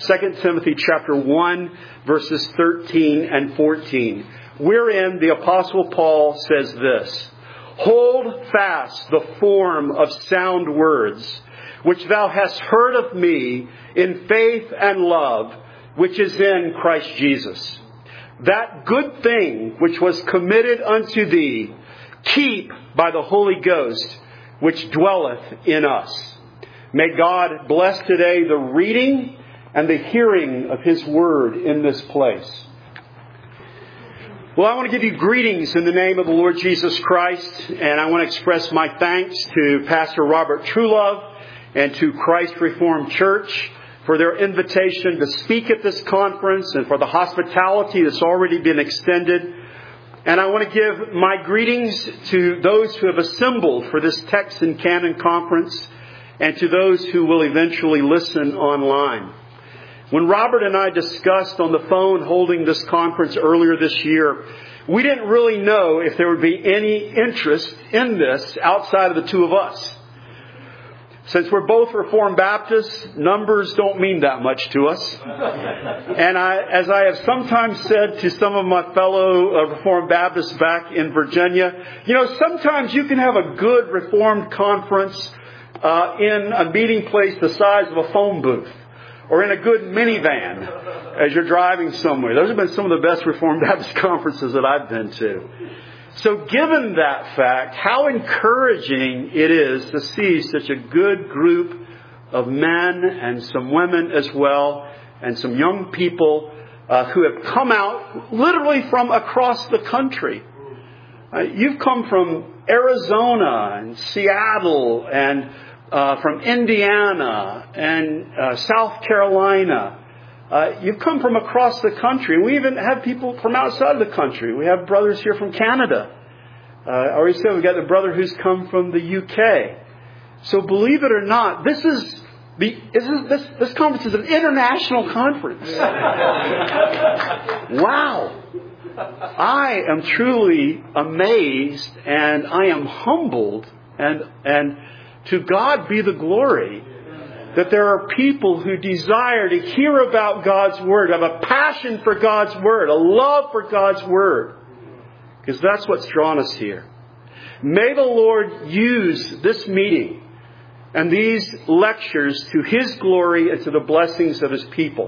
2 Timothy chapter 1, verses 13 and 14, wherein the Apostle Paul says this: "Hold fast the form of sound words, which thou hast heard of me in faith and love, which is in Christ Jesus. That good thing which was committed unto thee, keep by the Holy Ghost, which dwelleth in us." May God bless today the reading and the hearing of His Word in this place. Well, I want to give you greetings in the name of the Lord Jesus Christ, and I want to express my thanks to Pastor Robert Truelove and to Christ Reformed Church for their invitation to speak at this conference and for the hospitality that's already been extended. And I want to give my greetings to those who have assembled for this Text and Canon Conference and to those who will eventually listen online. When Robert and I discussed on the phone holding this conference earlier this year, we didn't really know if there would be any interest in this outside of the two of us. Since we're both Reformed Baptists, numbers don't mean that much to us. And as I have sometimes said to some of my fellow Reformed Baptists back in Virginia, sometimes you can have a good Reformed conference in a meeting place the size of a phone booth, or in a good minivan as you're driving somewhere. Those have been some of the best Reformed Baptist conferences that I've been to. So given that fact, how encouraging it is to see such a good group of men and some women as well, and some young people who have come out literally from across the country. You've come from Arizona and Seattle and from Indiana and South Carolina. You've come from across the country. We even have people from outside of the country. We have brothers here from Canada. I already said we've got a brother who's come from the UK. So believe it or not, this conference is an international conference. Wow. I am truly amazed, and I am humbled, and to God be the glory that there are people who desire to hear about God's Word, have a passion for God's Word, a love for God's Word. Because that's what's drawn us here. May the Lord use this meeting and these lectures to His glory and to the blessings of His people.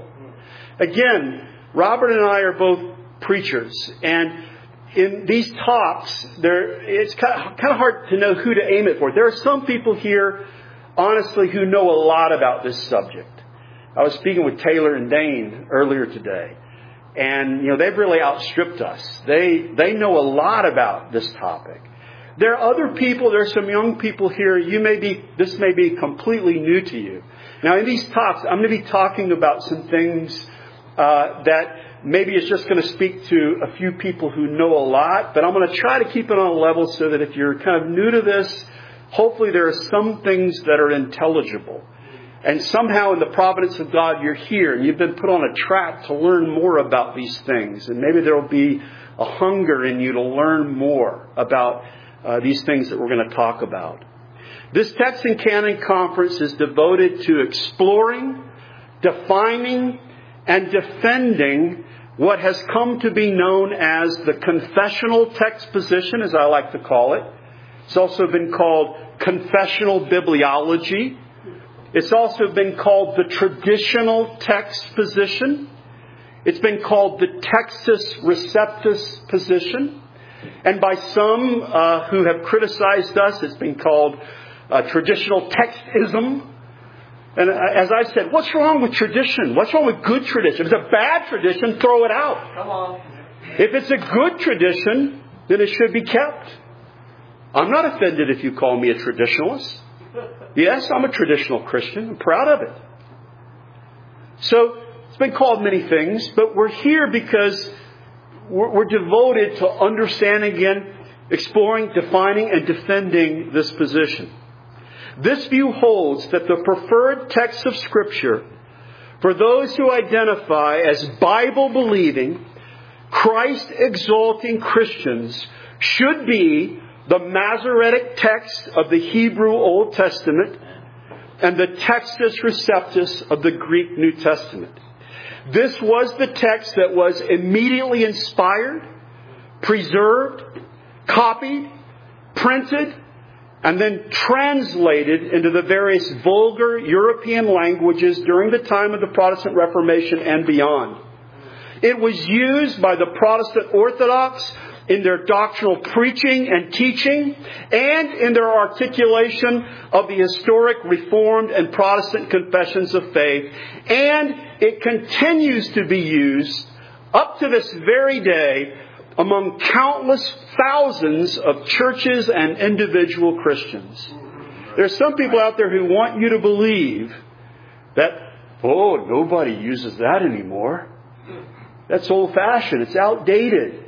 Again, Robert and I are both preachers. And in these talks, it's kind of hard to know who to aim it for. There are some people here, honestly, who know a lot about this subject. I was speaking with Taylor and Dane earlier today. And, they've really outstripped us. They know a lot about this topic. There are other people, there are some young people here, this may be completely new to you. Now, in these talks, I'm going to be talking about some things that maybe it's just going to speak to a few people who know a lot. But I'm going to try to keep it on a level so that if you're kind of new to this, hopefully there are some things that are intelligible. And somehow in the providence of God, you're here and you've been put on a track to learn more about these things. And maybe there will be a hunger in you to learn more about these things that we're going to talk about. This Text and Canon Conference is devoted to exploring, defining, and defending what has come to be known as the confessional text position, as I like to call it. It's also been called confessional bibliology. It's also been called the traditional text position. It's been called the Textus Receptus position. And by some who have criticized us, it's been called traditional textism. And as I said, what's wrong with tradition? What's wrong with good tradition? If it's a bad tradition, throw it out. Come on. If it's a good tradition, then it should be kept. I'm not offended if you call me a traditionalist. Yes, I'm a traditional Christian. I'm proud of it. So, it's been called many things, but we're here because we're devoted to understanding again, exploring, defining, and defending this position. This view holds that the preferred text of Scripture for those who identify as Bible-believing, Christ-exalting Christians should be the Masoretic text of the Hebrew Old Testament, and the Textus Receptus of the Greek New Testament. This was the text that was immediately inspired, preserved, copied, printed, and then translated into the various vulgar European languages during the time of the Protestant Reformation and beyond. It was used by the Protestant Orthodox in their doctrinal preaching and teaching, and in their articulation of the historic Reformed and Protestant confessions of faith. And it continues to be used up to this very day among countless thousands of churches and individual Christians. There's some people out there who want you to believe that, nobody uses that anymore. That's old-fashioned. It's outdated.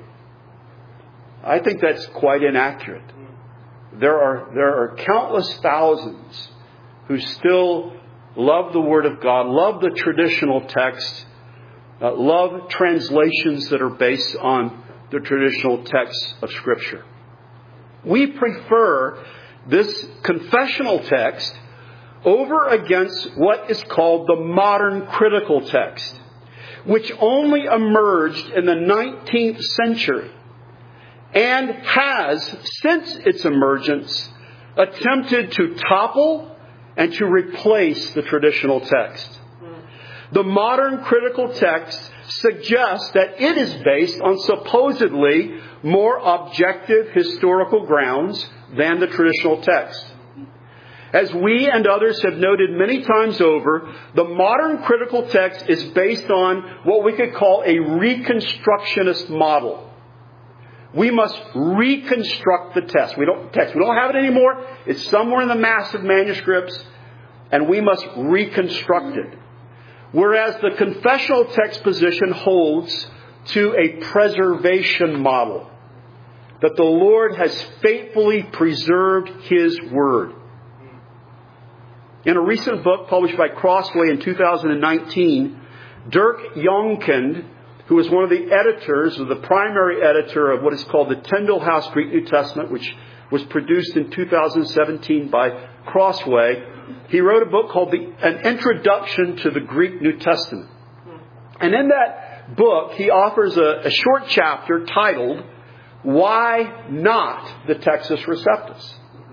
I think that's quite inaccurate. There are countless thousands who still love the Word of God, love the traditional text, love translations that are based on the traditional texts of Scripture. We prefer this confessional text over against what is called the modern critical text, which only emerged in the 19th century and has, since its emergence, attempted to topple and to replace the traditional text. The modern critical text suggests that it is based on supposedly more objective historical grounds than the traditional text. As we and others have noted many times over, the modern critical text is based on what we could call a reconstructionist model. We must reconstruct the text. We don't have it anymore. It's somewhere in the massive manuscripts, and we must reconstruct it. Whereas the confessional text position holds to a preservation model, that the Lord has faithfully preserved His Word. In a recent book published by Crossway in 2019, Dirk Jonkind, who was one of the editors, or the primary editor of what is called the Tyndale House Greek New Testament, which was produced in 2017 by Crossway, he wrote a book called An Introduction to the Greek New Testament. And in that book, he offers a short chapter titled, Why Not the Textus Receptus?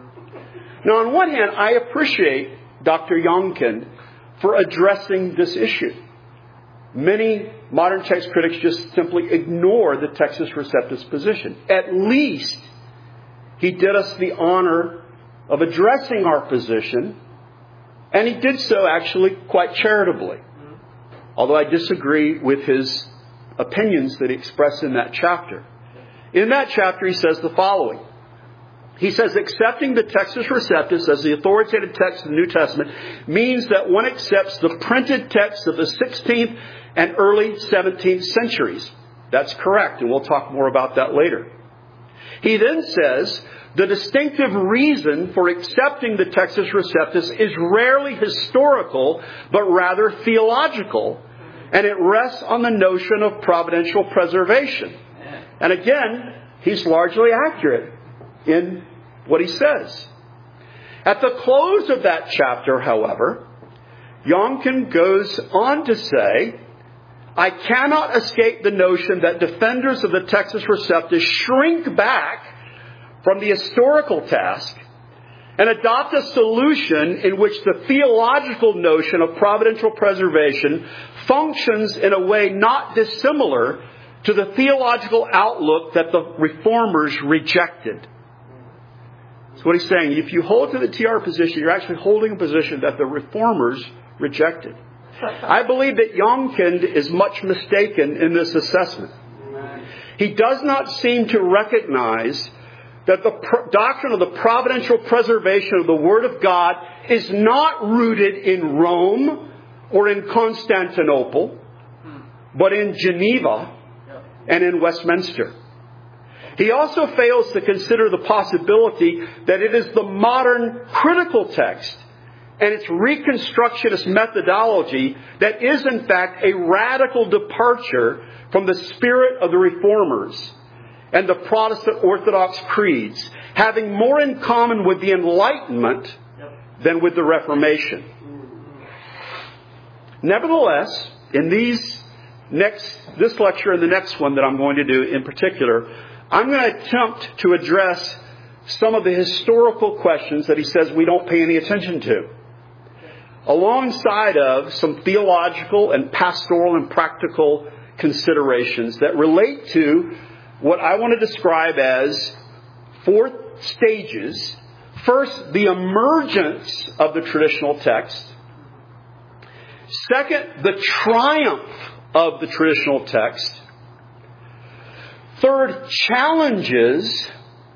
Now, on one hand, I appreciate Dr. Jonkind for addressing this issue. Many modern text critics just simply ignore the Textus Receptus position. At least he did us the honor of addressing our position, and he did so actually quite charitably. Although I disagree with his opinions that he expressed in that chapter. In that chapter he says the following. He says, accepting the Textus Receptus as the authoritative text of the New Testament means that one accepts the printed text of the 16th and early 17th centuries. That's correct, and we'll talk more about that later. He then says, the distinctive reason for accepting the Textus Receptus is rarely historical, but rather theological, and it rests on the notion of providential preservation. And again, he's largely accurate in what he says. At the close of that chapter, however, Jonkind goes on to say, I cannot escape the notion that defenders of the Textus Receptus shrink back from the historical task and adopt a solution in which the theological notion of providential preservation functions in a way not dissimilar to the theological outlook that the Reformers rejected. That's what he's saying. If you hold to the TR position, you're actually holding a position that the Reformers rejected. I believe that Jonkind is much mistaken in this assessment. He does not seem to recognize that the doctrine of the providential preservation of the Word of God is not rooted in Rome or in Constantinople, but in Geneva and in Westminster. He also fails to consider the possibility that it is the modern critical text and its reconstructionist methodology that is in fact a radical departure from the spirit of the Reformers and the Protestant Orthodox creeds, having more in common with the Enlightenment than with the Reformation. Nevertheless, in this lecture and the next one that I'm going to do in particular, I'm going to attempt to address some of the historical questions that he says we don't pay any attention to, alongside of some theological and pastoral and practical considerations that relate to what I want to describe as 4 stages. First, the emergence of the traditional text. Second, the triumph of the traditional text. Third, challenges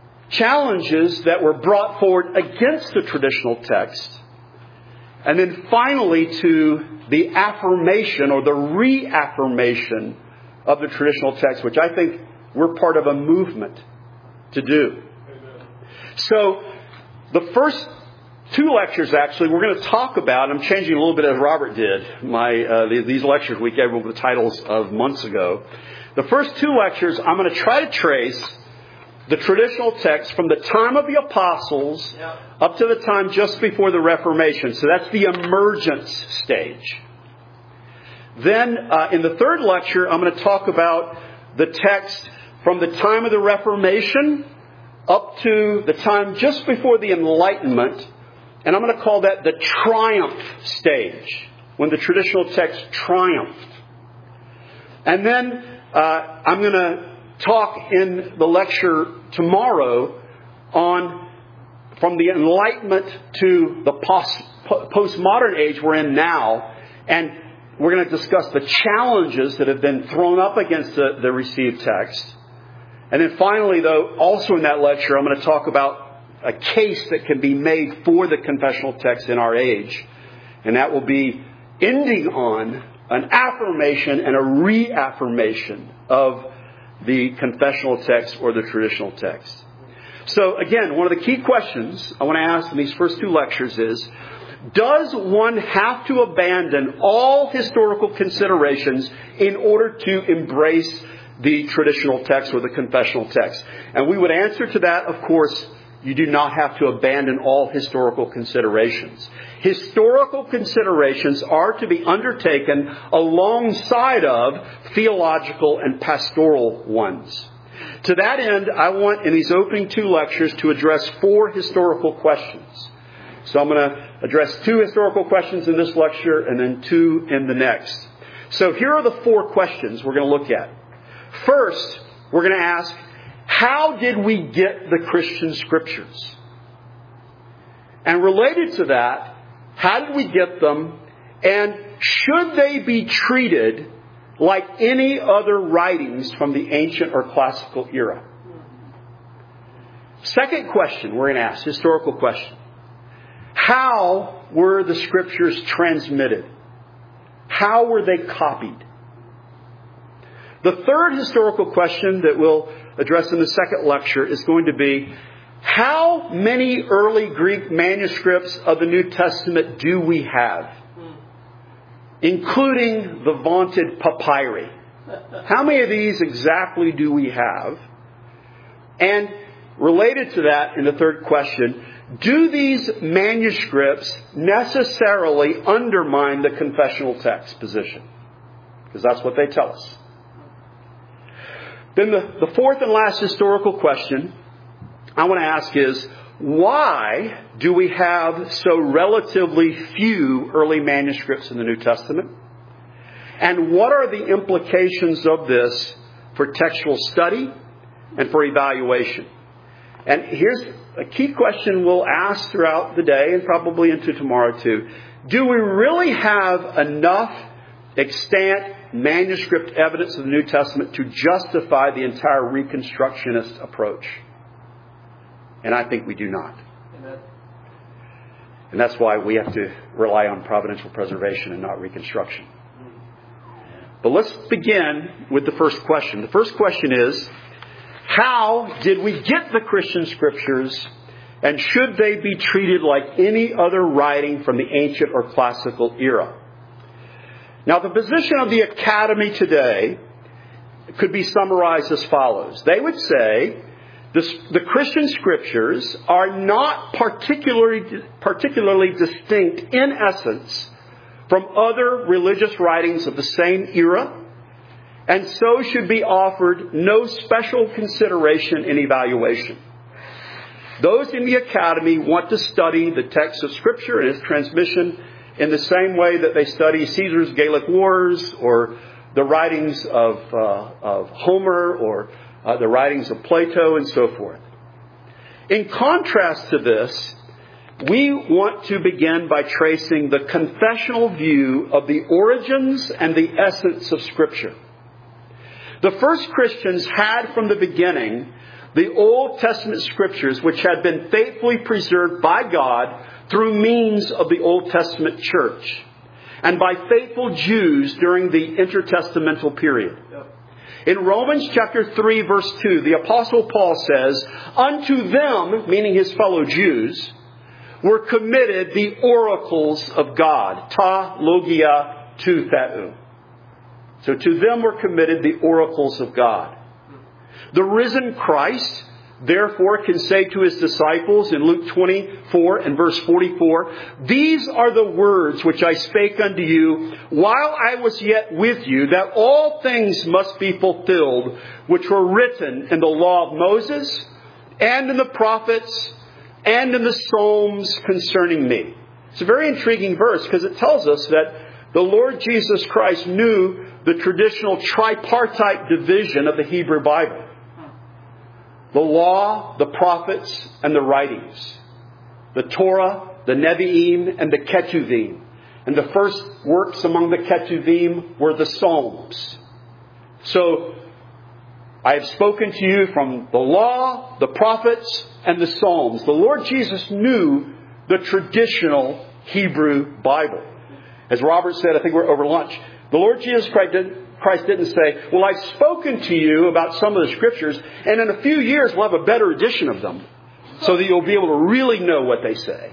that were brought forward against the traditional text. And then finally to the affirmation or the reaffirmation of the traditional text, which I think we're part of a movement to do. Amen. So the first 2 lectures, actually, we're going to talk about, I'm changing a little bit as Robert did, these lectures we gave over the titles of months ago. The first 2 lectures, I'm going to try to trace the traditional text from the time of the apostles up to the time just before the Reformation. So that's the emergence stage. Then in the 3rd lecture, I'm going to talk about the text from the time of the Reformation up to the time just before the Enlightenment. And I'm going to call that the triumph stage, when the traditional text triumphed. And then I'm going to talk in the lecture tomorrow on from the Enlightenment to the postmodern age we're in now. And we're going to discuss the challenges that have been thrown up against the received text. And then finally, though, also in that lecture, I'm going to talk about a case that can be made for the confessional text in our age. And that will be ending on an affirmation and a reaffirmation of the confessional text or the traditional text. So again, one of the key questions I want to ask in these first 2 lectures is, does one have to abandon all historical considerations in order to embrace the traditional text or the confessional text? And we would answer to that, of course, you do not have to abandon all historical considerations. Historical considerations are to be undertaken alongside of theological and pastoral ones. To that end, I want in these opening 2 lectures to address 4 historical questions. So I'm going to address 2 historical questions in this lecture and then 2 in the next. So here are the 4 questions we're going to look at. First, we're going to ask, how did we get the Christian Scriptures? And related to that, how did we get them? And should they be treated like any other writings from the ancient or classical era? Second question we're going to ask, historical question. How were the Scriptures transmitted? How were they copied? The third historical question that we'll address in the second lecture is going to be, how many early Greek manuscripts of the New Testament do we have? Including the vaunted papyri. How many of these exactly do we have? And related to that, in the third question, do these manuscripts necessarily undermine the confessional text position? Because that's what they tell us. Then the fourth and last historical question I want to ask is, why do we have so relatively few early manuscripts in the New Testament? And what are the implications of this for textual study and for evaluation? And here's a key question we'll ask throughout the day and probably into tomorrow too. Do we really have enough extant manuscript evidence of the New Testament to justify the entire Reconstructionist approach? And I think we do not. Amen. And that's why we have to rely on providential preservation and not reconstruction. But let's begin with the first question. The first question is, how did we get the Christian Scriptures, and should they be treated like any other writing from the ancient or classical era? Now, the position of the Academy today could be summarized as follows. They would say the Christian Scriptures are not particularly distinct in essence from other religious writings of the same era, and so should be offered no special consideration in evaluation. Those in the academy want to study the text of Scripture and its transmission in the same way that they study Caesar's Gallic Wars or the writings of Homer or the writings of Plato and so forth. In contrast to this, we want to begin by tracing the confessional view of the origins and the essence of Scripture. The first Christians had from the beginning the Old Testament Scriptures, which had been faithfully preserved by God through means of the Old Testament church and by faithful Jews during the intertestamental period. In Romans chapter 3, verse 2, the Apostle Paul says, "Unto them," meaning his fellow Jews, "were committed the oracles of God." Ta logia tu theou. So to them were committed the oracles of God. The risen Christ, therefore, can say to his disciples in Luke 24 and verse 44, "These are the words which I spake unto you while I was yet with you, that all things must be fulfilled, which were written in the law of Moses, and in the prophets, and in the Psalms concerning me." It's a very intriguing verse because it tells us that the Lord Jesus Christ knew the traditional tripartite division of the Hebrew Bible. The law, the prophets, and the writings. The Torah, the Nevi'im, and the Ketuvim. And the first works among the Ketuvim were the Psalms. So, I have spoken to you from the law, the prophets, and the Psalms. The Lord Jesus knew the traditional Hebrew Bible. As Robert said, I think we're over lunch, the Lord Jesus Christ didn't say, "Well, I've spoken to you about some of the Scriptures, and in a few years we'll have a better edition of them so that you'll be able to really know what they say."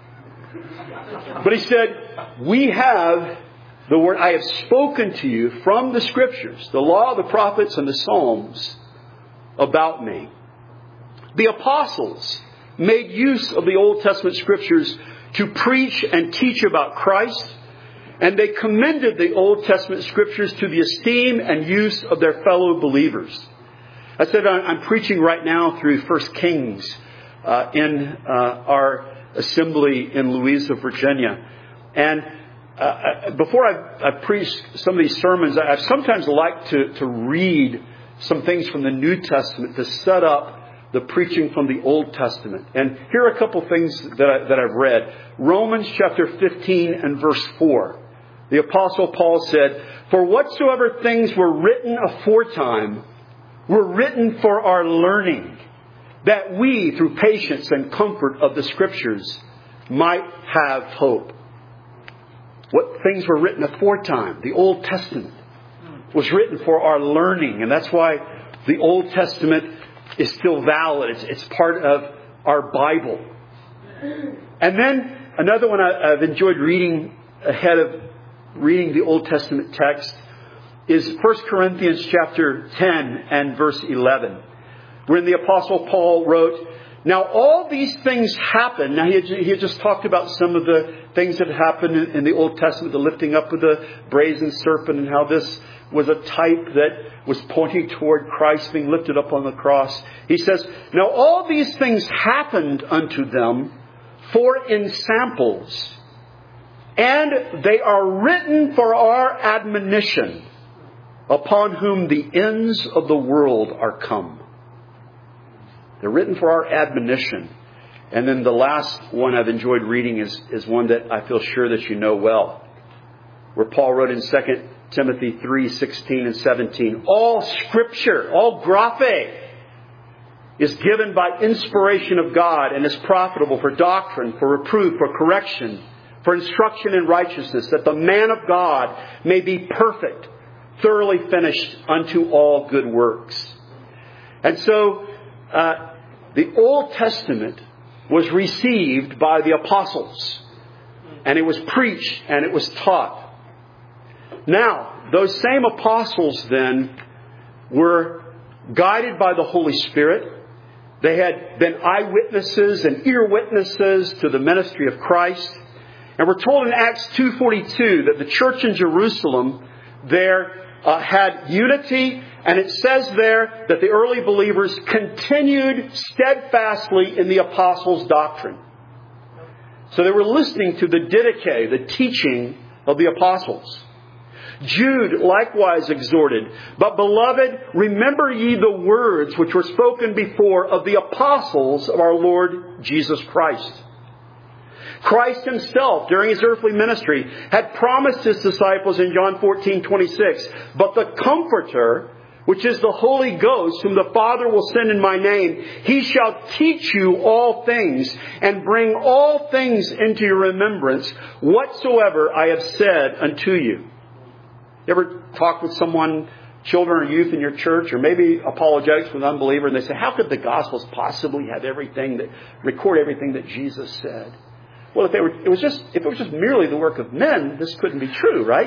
But he said, "We have the word, I have spoken to you from the Scriptures, the law, the prophets, and the Psalms about me." The apostles made use of the Old Testament Scriptures to preach and teach about Christ, and they commended the Old Testament Scriptures to the esteem and use of their fellow believers. I said I'm preaching right now through 1 Kings in our assembly in Louisa, Virginia. And before I preach some of these sermons, I sometimes like to read some things from the New Testament to set up the preaching from the Old Testament. And here are a couple things that I've read. Romans chapter 15 and verse 4. The Apostle Paul said, "For whatsoever things were written aforetime were written for our learning, that we, through patience and comfort of the Scriptures, might have hope." What things were written aforetime? The Old Testament was written for our learning. And that's why the Old Testament is still valid. It's part of our Bible. And then another one I've enjoyed reading ahead of reading the Old Testament text is 1 Corinthians chapter 10 and verse 11, wherein the Apostle Paul wrote, "Now all these things happen." Now he had just talked about some of the things that happened in the Old Testament, the lifting up of the brazen serpent, and how this was a type that was pointing toward Christ being lifted up on the cross. He says, "Now all these things happened unto them for ensamples, and they are written for our admonition, upon whom the ends of the world are come." They're written for our admonition. And then the last one I've enjoyed reading is one that I feel sure that you know well, where Paul wrote in 2 Timothy 3:16 and 17, "All Scripture, all graphe, is given by inspiration of God and is profitable for doctrine, for reproof, for correction, for instruction in righteousness, that the man of God may be perfect, thoroughly finished unto all good works." And so the Old Testament was received by the apostles, and it was preached and it was taught. Now, those same apostles then were guided by the Holy Spirit. They had been eyewitnesses and ear witnesses to the ministry of Christ. And we're told in Acts 2:42 that the church in Jerusalem there had unity, and it says there that the early believers continued steadfastly in the apostles' doctrine. So they were listening to the didache, the teaching of the apostles. Jude likewise exhorted, "But beloved, remember ye the words which were spoken before of the apostles of our Lord Jesus Christ." Christ himself, during his earthly ministry, had promised his disciples in John 14:26, "But the Comforter, which is the Holy Ghost, whom the Father will send in my name, he shall teach you all things, and bring all things into your remembrance, whatsoever I have said unto you." You ever talk with someone, children or youth in your church, or maybe apologetics with an unbeliever, and they say, "How could the Gospels possibly have record everything that Jesus said?" Well, if it was just merely the work of men, this couldn't be true, right?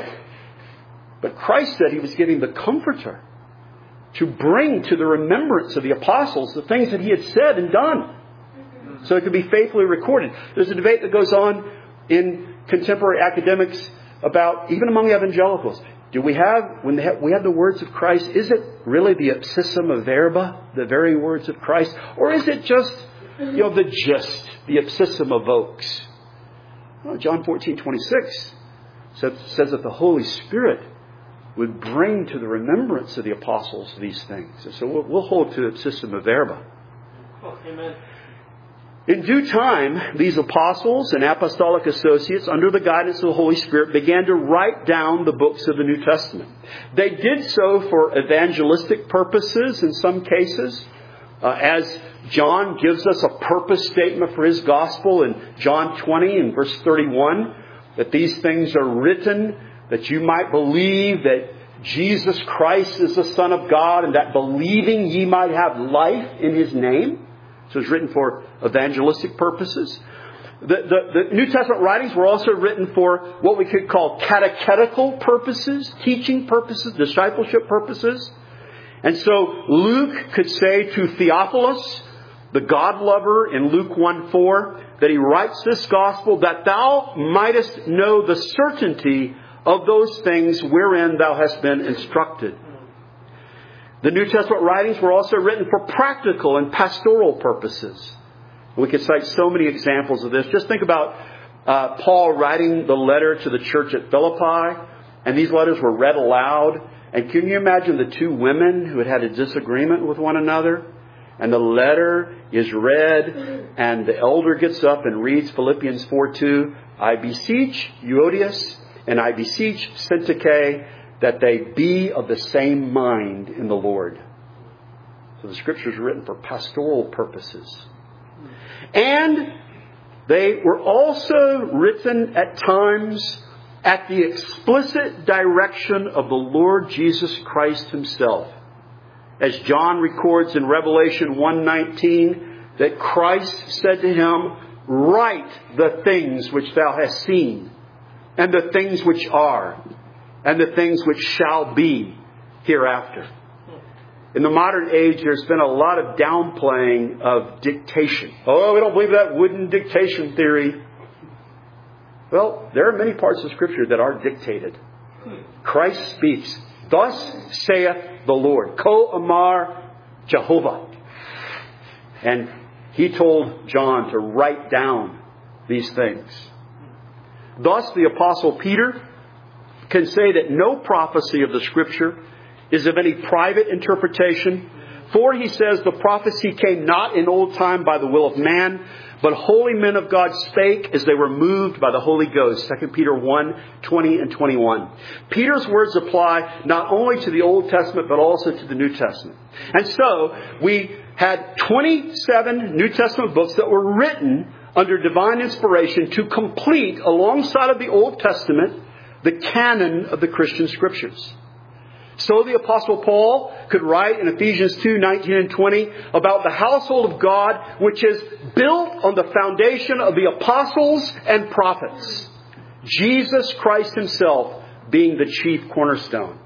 But Christ said he was giving the Comforter to bring to the remembrance of the apostles the things that he had said and done, so it could be faithfully recorded. There's a debate that goes on in contemporary academics about, even among evangelicals, do we have, when we have the words of Christ, is it really the ipsissima verba, the very words of Christ, or is it just, the gist, the ipsissima vox? Well, John 14:26 says that the Holy Spirit would bring to the remembrance of the apostles these things. And so we'll hold to ipsissima verba. Amen. In due time, these apostles and apostolic associates, under the guidance of the Holy Spirit, began to write down the books of the New Testament. They did so for evangelistic purposes in some cases, as John gives us a purpose statement for his gospel in John 20 and verse 31, that these things are written that you might believe that Jesus Christ is the Son of God, and that believing ye might have life in his name. So it's written for evangelistic purposes. The New Testament writings were also written for what we could call catechetical purposes, teaching purposes, discipleship purposes. And so Luke could say to Theophilus, the God lover, in Luke 1:4, that he writes this gospel that thou mightest know the certainty of those things wherein thou hast been instructed. The New Testament writings were also written for practical and pastoral purposes. We could cite so many examples of this. Just think about Paul writing the letter to the church at Philippi, and these letters were read aloud. And can you imagine the two women who had a disagreement with one another? And the letter is read, and the elder gets up and reads Philippians 4:2, "I beseech Euodias, and I beseech Syntyche, that they be of the same mind in the Lord." So the Scriptures are written for pastoral purposes. And they were also written at times at the explicit direction of the Lord Jesus Christ himself. As John records in Revelation 1:19, that Christ said to him, "Write the things which thou hast seen, and the things which are, and the things which shall be hereafter." In the modern age, there's been a lot of downplaying of dictation. Oh, we don't believe that wooden dictation theory. Well, there are many parts of Scripture that are dictated. Christ speaks, "Thus saith the Lord." Ko Amar Jehovah. And he told John to write down these things. Thus, the Apostle Peter can say that no prophecy of the Scripture is of any private interpretation. For, he says, the prophecy came not in old time by the will of man, but holy men of God spake as they were moved by the Holy Ghost. 2 Peter 1:20 and 21. Peter's words apply not only to the Old Testament, but also to the New Testament. And so, we had 27 New Testament books that were written under divine inspiration to complete, alongside of the Old Testament, the canon of the Christian Scriptures. So the Apostle Paul could write in Ephesians 2:19 and 20 about the household of God, which is built on the foundation of the apostles and prophets, Jesus Christ himself being the chief cornerstone.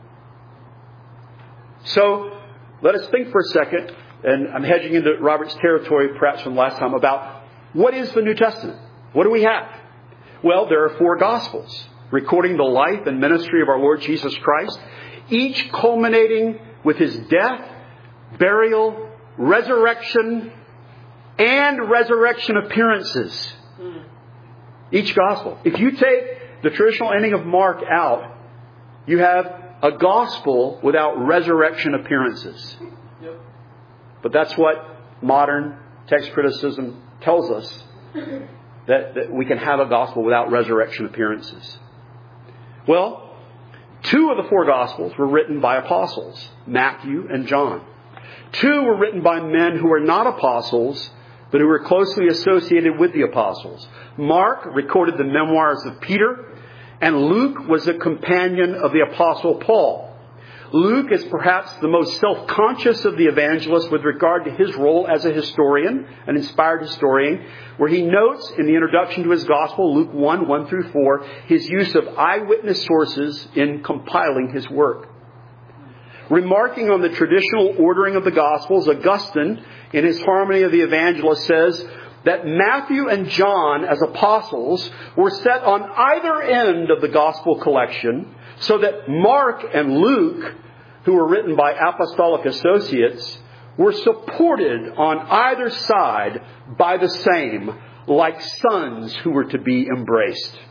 So let us think for a second, and I'm hedging into Robert's territory perhaps from last time, about what is the New Testament? What do we have? Well, there are 4 Gospels recording the life and ministry of our Lord Jesus Christ, each culminating with His death, burial, resurrection, and resurrection appearances. Each Gospel. If you take the traditional ending of Mark out, you have a Gospel without resurrection appearances. But that's what modern text criticism tells us, that we can have a Gospel without resurrection appearances. Well, 2 of the 4 Gospels were written by apostles, Matthew and John. 2 were written by men who were not apostles, but who were closely associated with the apostles. Mark recorded the memoirs of Peter, and Luke was a companion of the apostle Paul. Luke is perhaps the most self-conscious of the evangelists with regard to his role as a historian, an inspired historian, where he notes in the introduction to his gospel, Luke 1 through 4, his use of eyewitness sources in compiling his work. Remarking on the traditional ordering of the Gospels, Augustine, in his Harmony of the Evangelists, says that Matthew and John, as apostles, were set on either end of the Gospel collection, so that Mark and Luke, who were written by apostolic associates, were supported on either side by the same, like sons who were to be embraced.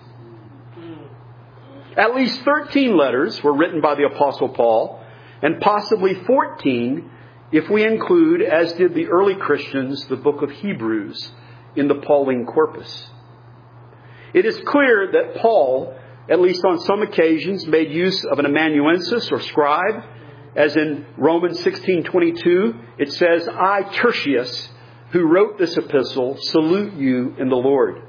At least 13 letters were written by the Apostle Paul, and possibly 14 if we include, as did the early Christians, the book of Hebrews in the Pauline corpus. It is clear that Paul, at least on some occasions, made use of an amanuensis or scribe, as in Romans 16:22, it says, "I, Tertius, who wrote this epistle, salute you in the Lord."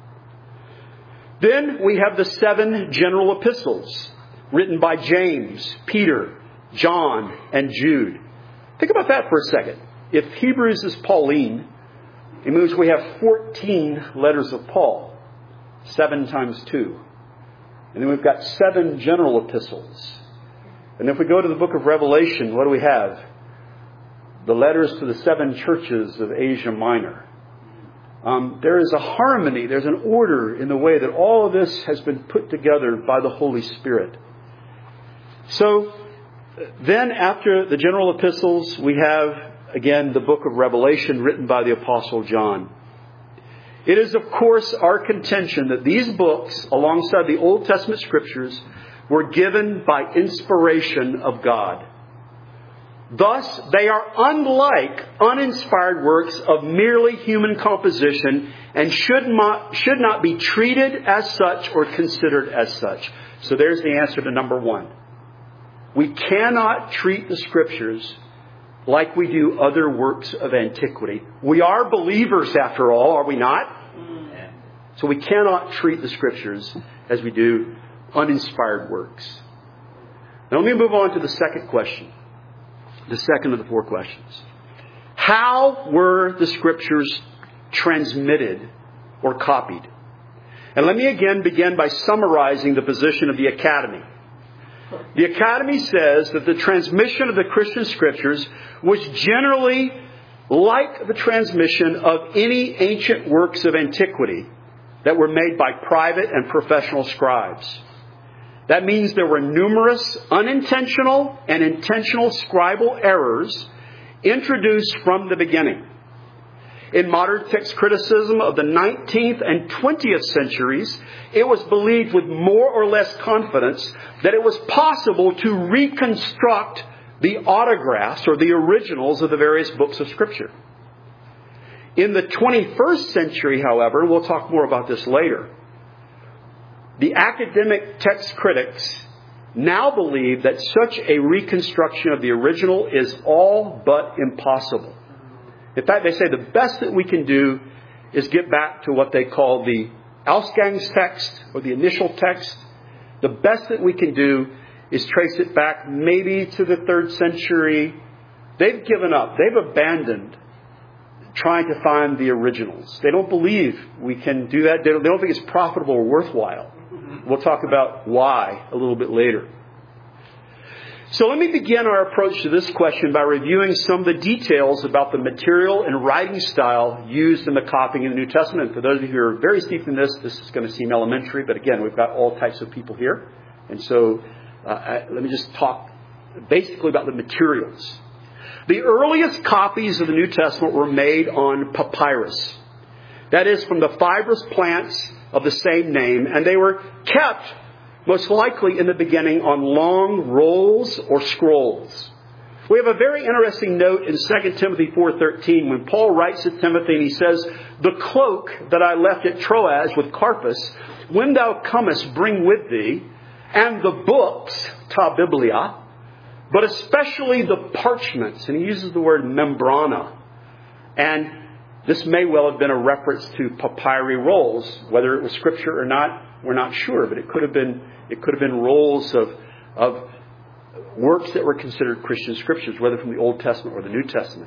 Then we have the 7 general epistles written by James, Peter, John, and Jude. Think about that for a second. If Hebrews is Pauline, it means we have 14 letters of Paul, 7 times 2. And then we've got 7 general epistles. And if we go to the book of Revelation, what do we have? The letters to the 7 churches of Asia Minor. There is a harmony, there's an order in the way that all of this has been put together by the Holy Spirit. So, then after the general epistles, we have, again, the book of Revelation written by the Apostle John. It is, of course, our contention that these books, alongside the Old Testament Scriptures, were given by inspiration of God. Thus, they are unlike uninspired works of merely human composition and should not be treated as such or considered as such. So there's the answer to number 1. We cannot treat the Scriptures like we do other works of antiquity. We are believers, after all, are we not? So we cannot treat the Scriptures as we do uninspired works. Now let me move on to the second question. The second of the 4 questions. How were the Scriptures transmitted or copied? And let me again begin by summarizing the position of the Academy. The Academy says that the transmission of the Christian Scriptures was generally like the transmission of any ancient works of antiquity that were made by private and professional scribes. That means there were numerous unintentional and intentional scribal errors introduced from the beginning. In modern text criticism of the 19th and 20th centuries, it was believed with more or less confidence that it was possible to reconstruct the autographs or the originals of the various books of Scripture. In the 21st century, however, we'll talk more about this later, the academic text critics now believe that such a reconstruction of the original is all but impossible. In fact, they say the best that we can do is get back to what they call the Ausgangstext, or the initial text. The best that we can do is trace it back maybe to the 3rd century. They've given up. They've abandoned trying to find the originals. They don't believe we can do that. They don't think it's profitable or worthwhile. We'll talk about why a little bit later. So let me begin our approach to this question by reviewing some of the details about the material and writing style used in the copying of the New Testament. For those of you who are very steeped in this is going to seem elementary, but again, we've got all types of people here. And so let me just talk basically about the materials. The earliest copies of the New Testament were made on papyrus. That is, from the fibrous plants of the same name, and they were kept most likely in the beginning on long rolls or scrolls. We have a very interesting note in 2 Timothy 4:13 when Paul writes to Timothy and he says, "The cloak that I left at Troas with Carpus, when thou comest, bring with thee, and the books, ta biblia, but especially the parchments." And he uses the word membrana. And this may well have been a reference to papyri rolls. Whether it was scripture or not, we're not sure, but it could have been rolls of works that were considered Christian scriptures, whether from the Old Testament or the New Testament.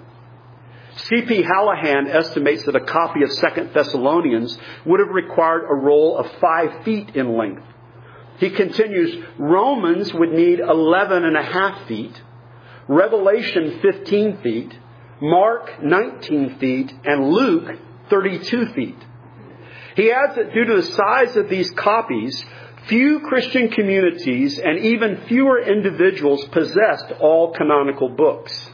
C.P. Hallahan estimates that a copy of 2 Thessalonians would have required a roll of 5 feet in length. He continues, Romans would need 11.5 feet, Revelation 15 feet, Mark 19 feet, and Luke 32 feet. He adds that due to the size of these copies, few Christian communities and even fewer individuals possessed all canonical books.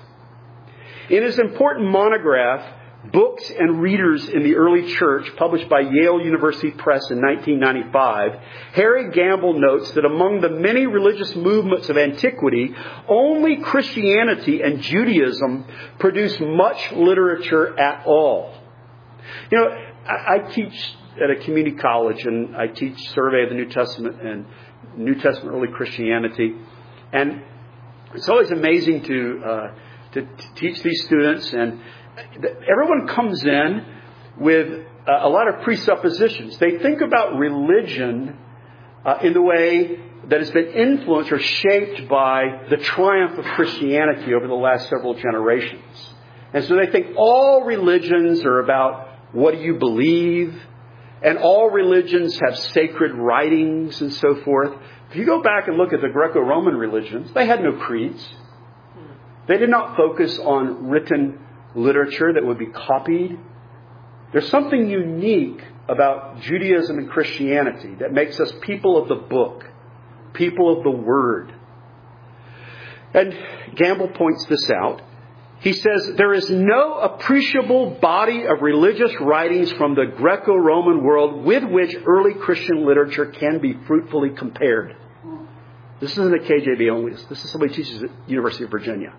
In his important monograph, Books and Readers in the Early Church, published by Yale University Press in 1995, Harry Gamble notes that among the many religious movements of antiquity, only Christianity and Judaism produced much literature at all. You know, I teach at a community college, and I teach Survey of the New Testament and New Testament early Christianity. And it's always amazing to teach these students. And everyone comes in with a lot of presuppositions. They think about religion in the way that has been influenced or shaped by the triumph of Christianity over the last several generations. And so they think all religions are about what do you believe, and all religions have sacred writings and so forth. If you go back and look at the Greco-Roman religions, they had no creeds. They did not focus on written literature that would be copied. There's something unique about Judaism and Christianity that makes us people of the book, people of the Word. And Gamble points this out. He says, there is no appreciable body of religious writings from the Greco-Roman world with which early Christian literature can be fruitfully compared. This isn't a KJV only. This is somebody who teaches at the University of Virginia.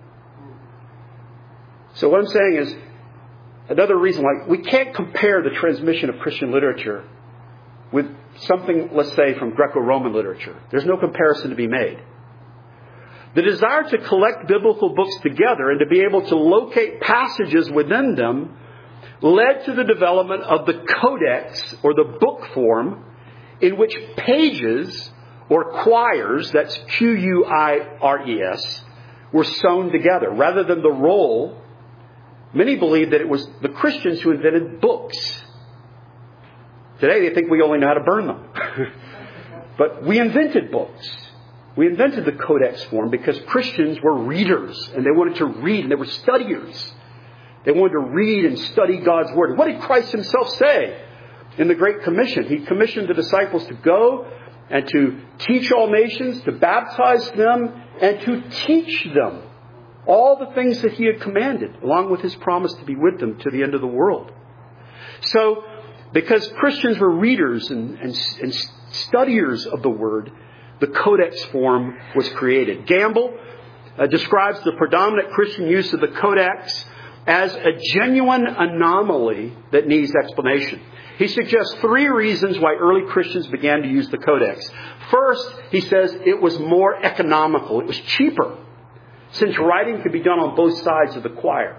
So what I'm saying is, another reason why we can't compare the transmission of Christian literature with something, let's say, from Greco-Roman literature. There's no comparison to be made. The desire to collect biblical books together and to be able to locate passages within them led to the development of the codex, or the book form, in which pages or quires, that's Q-U-I-R-E-S, were sewn together. Rather than the roll, many believe that it was the Christians who invented books. Today they think we only know how to burn them. But we invented books. We invented the codex form because Christians were readers, and they wanted to read, and they were studiers. They wanted to read and study God's Word. What did Christ Himself say in the Great Commission? He commissioned the disciples to go and to teach all nations, to baptize them, and to teach them all the things that He had commanded, along with His promise to be with them to the end of the world. So, because Christians were readers and studiers of the Word, the codex form was created. Gamble describes the predominant Christian use of the codex as a genuine anomaly that needs explanation. He suggests 3 reasons why early Christians began to use the codex. First, he says it was more economical. It was cheaper, since writing could be done on both sides of the quire.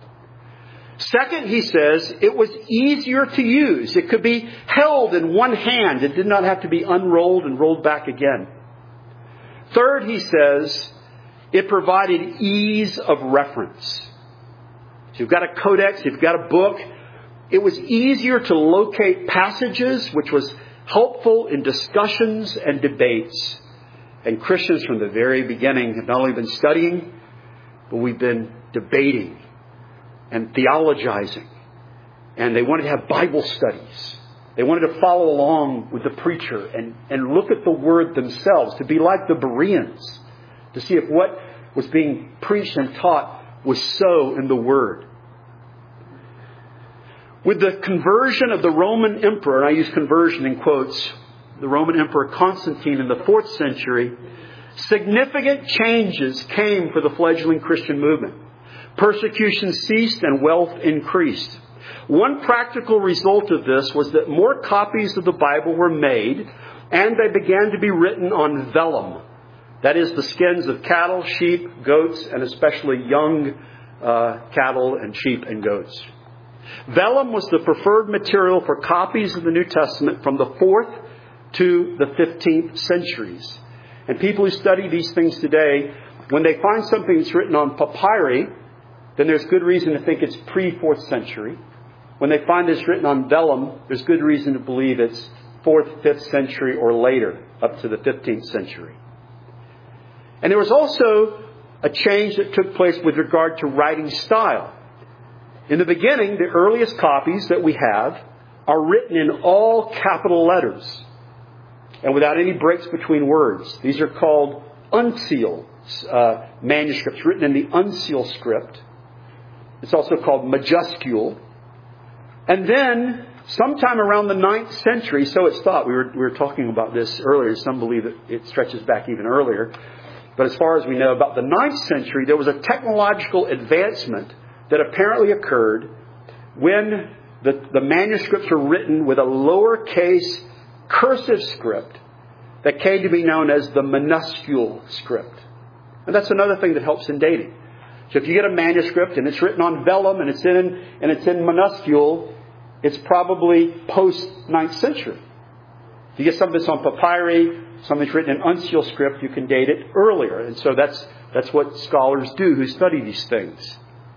Second, he says, it was easier to use. It could be held in one hand. It did not have to be unrolled and rolled back again. Third, he says, it provided ease of reference. So you've got a codex, you've got a book. It was easier to locate passages, which was helpful in discussions and debates. And Christians from the very beginning have not only been studying, but we've been debating and theologizing. And they wanted to have Bible studies. They wanted to follow along with the preacher and look at the Word themselves, to be like the Bereans, to see if what was being preached and taught was so in the Word. With the conversion of the Roman emperor, and I use conversion in quotes, the Roman Emperor Constantine in the 4th century, significant changes came for the fledgling Christian movement. Persecution ceased and wealth increased. One practical result of this was that more copies of the Bible were made, and they began to be written on vellum. That is, the skins of cattle, sheep, goats, and especially young cattle and sheep and goats. Vellum was the preferred material for copies of the New Testament from the 4th to the 15th centuries. And people who study these things today, when they find something that's written on papyri, then there's good reason to think it's pre-4th century. When they find it's written on vellum, there's good reason to believe it's 4th, 5th century or later, up to the 15th century. And there was also a change that took place with regard to writing style. In the beginning, the earliest copies that we have are written in all capital letters and without any breaks between words. These are called uncial manuscripts, written in the uncial script. It's also called majuscule. And then, sometime around the 9th century, so it's thought, we were talking about this earlier, some believe that it stretches back even earlier, but as far as we know, about the 9th century, there was a technological advancement that apparently occurred when the manuscripts were written with a lowercase cursive script that came to be known as the minuscule script. And that's another thing that helps in dating. So if you get a manuscript and it's written on vellum and it's in minuscule, it's probably post 9th century. If you get something that's on papyri, something that's written in uncial script, you can date it earlier. And so that's what scholars do who study these things.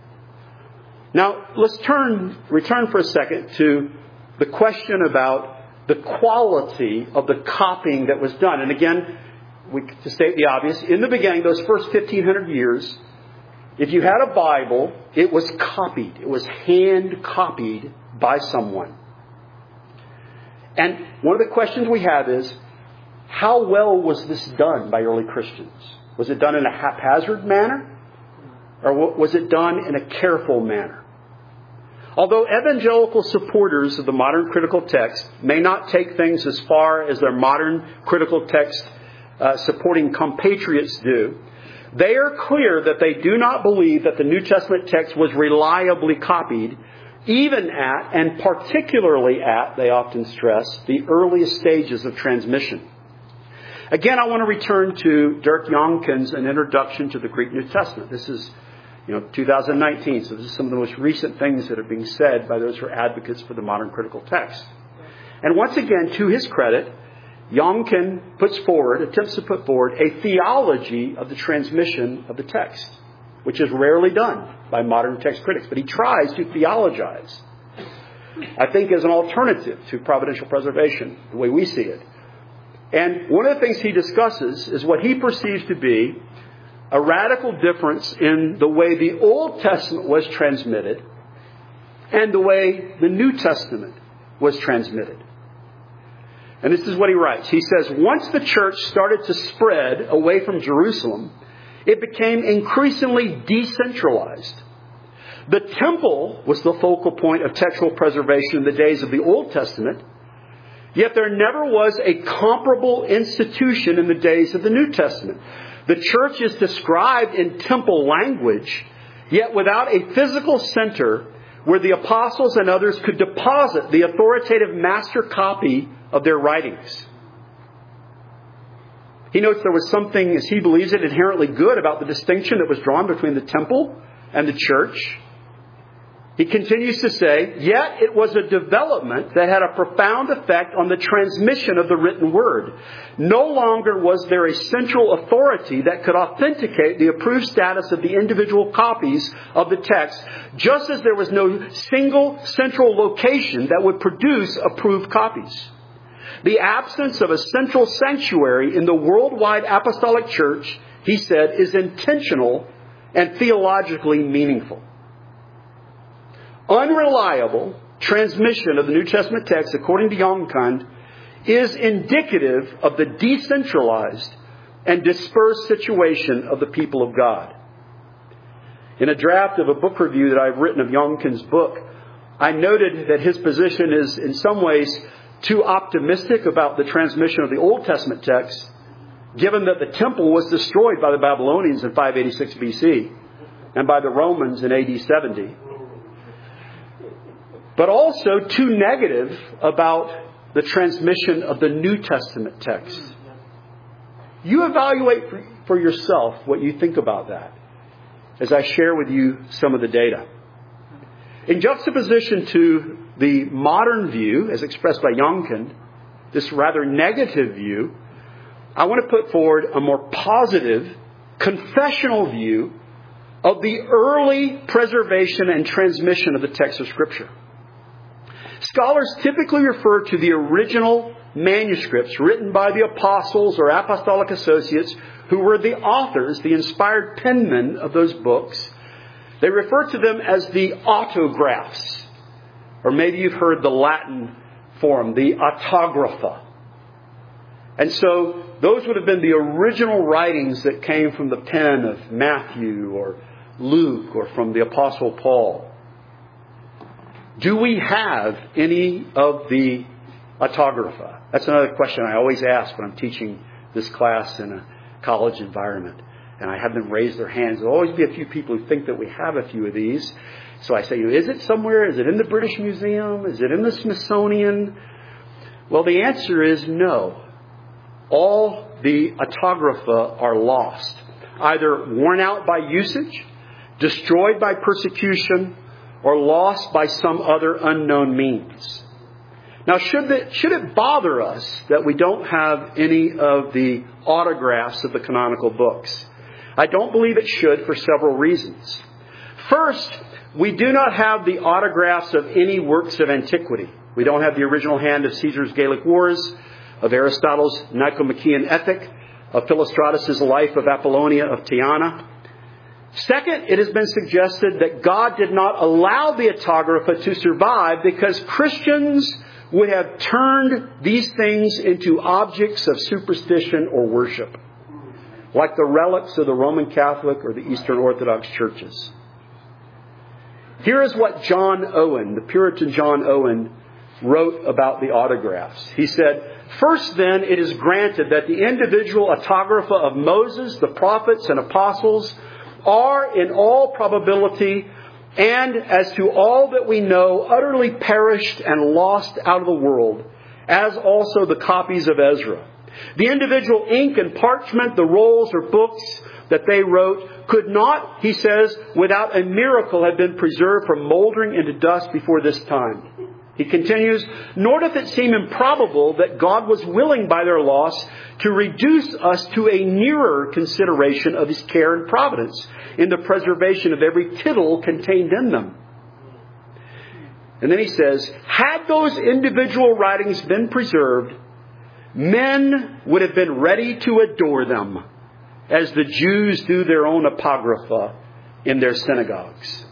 Now, let's return for a second to the question about the quality of the copying that was done. And again, to state the obvious, in the beginning, those first 1,500 years, if you had a Bible, it was copied. It was hand copied by someone. And one of the questions we have is, how well was this done by early Christians? Was it done in a haphazard manner? Or was it done in a careful manner? Although evangelical supporters of the modern critical text may not take things as far as their modern critical text supporting compatriots do, they are clear that they do not believe that the New Testament text was reliably copied, even at, and particularly at, they often stress, the earliest stages of transmission. Again, I want to return to Dirk Jonken's An Introduction to the Greek New Testament. This is 2019, so this is some of the most recent things that are being said by those who are advocates for the modern critical text. And once again, to his credit, Jonken attempts to put forward a theology of the transmission of the text, which is rarely done by modern text critics, but he tries to theologize, I think, as an alternative to providential preservation, the way we see it. And one of the things he discusses is what he perceives to be a radical difference in the way the Old Testament was transmitted and the way the New Testament was transmitted. And this is what he writes. He says, once the church started to spread away from Jerusalem, it became increasingly decentralized. The temple was the focal point of textual preservation in the days of the Old Testament, yet there never was a comparable institution in the days of the New Testament. The church is described in temple language, yet without a physical center where the apostles and others could deposit the authoritative master copy of their writings. He notes there was something, as he believes it, inherently good about the distinction that was drawn between the temple and the church. He continues to say, yet it was a development that had a profound effect on the transmission of the written word. No longer was there a central authority that could authenticate the approved status of the individual copies of the text, just as there was no single central location that would produce approved copies. The absence of a central sanctuary in the worldwide apostolic church, he said, is intentional and theologically meaningful. Unreliable transmission of the New Testament text, according to Jongkind, is indicative of the decentralized and dispersed situation of the people of God. In a draft of a book review that I've written of Jongkind's book, I noted that his position is in some ways too optimistic about the transmission of the Old Testament text, given that the temple was destroyed by the Babylonians in 586 BC and by the Romans in AD 70. But also too negative about the transmission of the New Testament text. You evaluate for yourself what you think about that as I share with you some of the data. In juxtaposition to the modern view, as expressed by Jongkind, this rather negative view, I want to put forward a more positive, confessional view of the early preservation and transmission of the text of Scripture. Scholars typically refer to the original manuscripts written by the apostles or apostolic associates who were the authors, the inspired penmen of those books. They refer to them as the autographs. Or maybe you've heard the Latin form, the autographa. And so those would have been the original writings that came from the pen of Matthew or Luke or from the Apostle Paul. Do we have any of the autographa? That's another question I always ask when I'm teaching this class in a college environment. And I have them raise their hands. There'll always be a few people who think that we have a few of these. So I say, is it somewhere? Is it in the British Museum? Is it in the Smithsonian? Well, the answer is no. All the autographa are lost, either worn out by usage, destroyed by persecution, or lost by some other unknown means. Now, should it bother us that we don't have any of the autographs of the canonical books? I don't believe it should for several reasons. First, we do not have the autographs of any works of antiquity. We don't have the original hand of Caesar's Gallic Wars, of Aristotle's Nicomachean Ethic, of Philostratus' Life of Apollonia of Tyana. Second, it has been suggested that God did not allow the autographa to survive because Christians would have turned these things into objects of superstition or worship, like the relics of the Roman Catholic or the Eastern Orthodox churches. Here is what John Owen, the Puritan John Owen, wrote about the autographs. He said, "First then, it is granted that the individual autographa of Moses, the prophets and apostles are in all probability and as to all that we know utterly perished and lost out of the world, as also the copies of Ezra. The individual ink and parchment, the rolls or books that they wrote could not, he says, without a miracle have been preserved from moldering into dust before this time." He continues, "Nor doth it seem improbable that God was willing by their loss to reduce us to a nearer consideration of His care and providence in the preservation of every tittle contained in them." And then he says, "Had those individual writings been preserved, men would have been ready to adore them, as the Jews do their own apocrypha in their synagogues."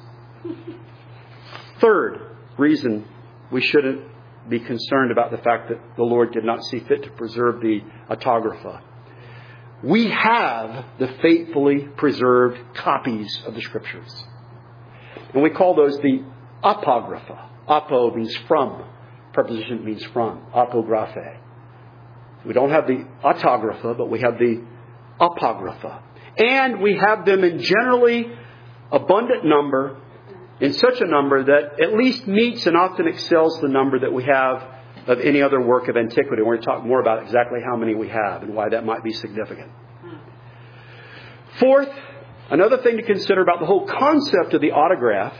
Third reason we shouldn't be concerned about the fact that the Lord did not see fit to preserve the autographa. We have the faithfully preserved copies of the Scriptures. And we call those the apocrypha. Apo means from. Preposition means from. Apographe. We don't have the autographa, but we have the apocrypha. And we have them in generally abundant number, in such a number that at least meets and often excels the number that we have of any other work of antiquity. We're going to talk more about exactly how many we have and why that might be significant. Fourth, another thing to consider about the whole concept of the autograph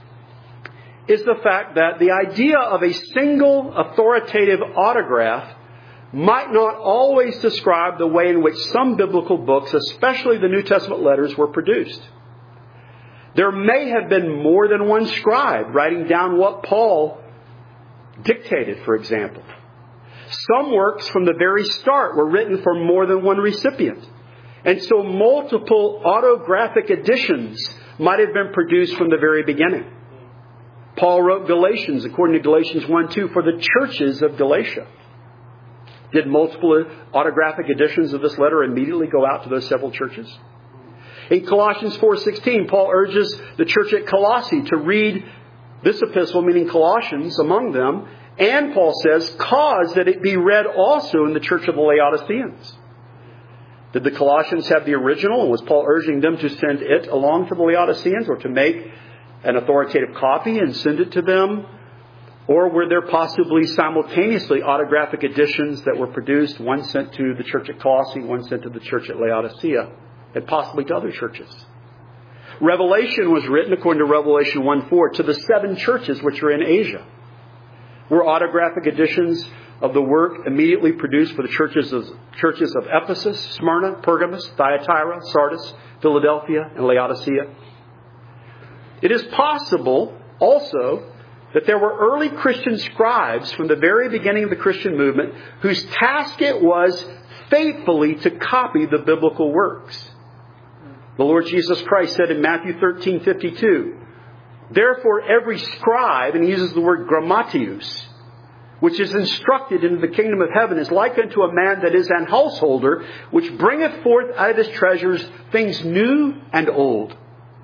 is the fact that the idea of a single authoritative autograph might not always describe the way in which some biblical books, especially the New Testament letters, were produced. There may have been more than one scribe writing down what Paul dictated, for example. Some works from the very start were written for more than one recipient. And so multiple autographic editions might have been produced from the very beginning. Paul wrote Galatians, according to Galatians 1:2, for the churches of Galatia. Did multiple autographic editions of this letter immediately go out to those several churches? In Colossians 4:16, Paul urges the church at Colossae to read this epistle, meaning Colossians, among them. And Paul says, cause that it be read also in the church of the Laodiceans. Did the Colossians have the original? And was Paul urging them to send it along to the Laodiceans, or to make an authoritative copy and send it to them? Or were there possibly simultaneously autographic editions that were produced, one sent to the church at Colossae, one sent to the church at Laodicea, and possibly to other churches? Revelation was written, according to Revelation 1:4, to the 7 churches which are in Asia. Were autographic editions of the work immediately produced for the churches of Ephesus, Smyrna, Pergamos, Thyatira, Sardis, Philadelphia, and Laodicea? It is possible also that there were early Christian scribes from the very beginning of the Christian movement whose task it was faithfully to copy the biblical works. The Lord Jesus Christ said in Matthew 13:52, therefore every scribe, and he uses the word grammatius, which is instructed into the kingdom of heaven, is like unto a man that is an householder, which bringeth forth out of his treasures things new and old.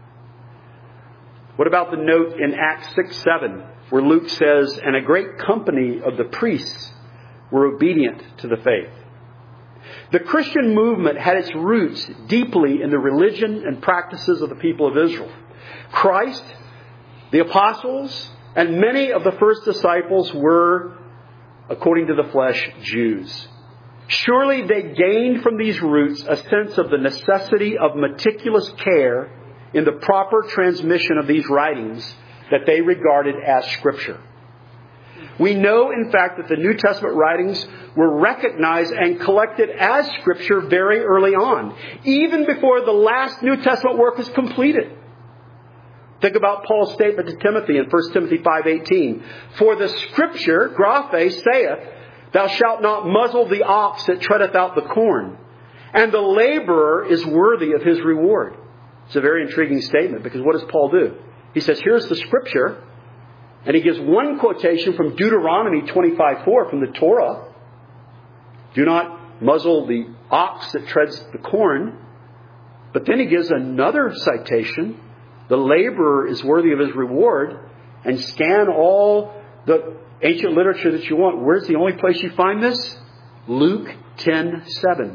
What about the note in Acts 6:7, where Luke says, and a great company of the priests were obedient to the faith? The Christian movement had its roots deeply in the religion and practices of the people of Israel. Christ, the apostles, and many of the first disciples were, according to the flesh, Jews. Surely they gained from these roots a sense of the necessity of meticulous care in the proper transmission of these writings that they regarded as Scripture. We know, in fact, that the New Testament writings were recognized and collected as Scripture very early on, even before the last New Testament work was completed. Think about Paul's statement to Timothy in 1 Timothy 5:18. For the Scripture, graphe, saith, thou shalt not muzzle the ox that treadeth out the corn, and the laborer is worthy of his reward. It's a very intriguing statement, because what does Paul do? He says, here's the Scripture, and he gives one quotation from Deuteronomy 25:4 from the Torah. Do not muzzle the ox that treads the corn. But then he gives another citation. The laborer is worthy of his reward. And scan all the ancient literature that you want. Where's the only place you find this? Luke 10:7.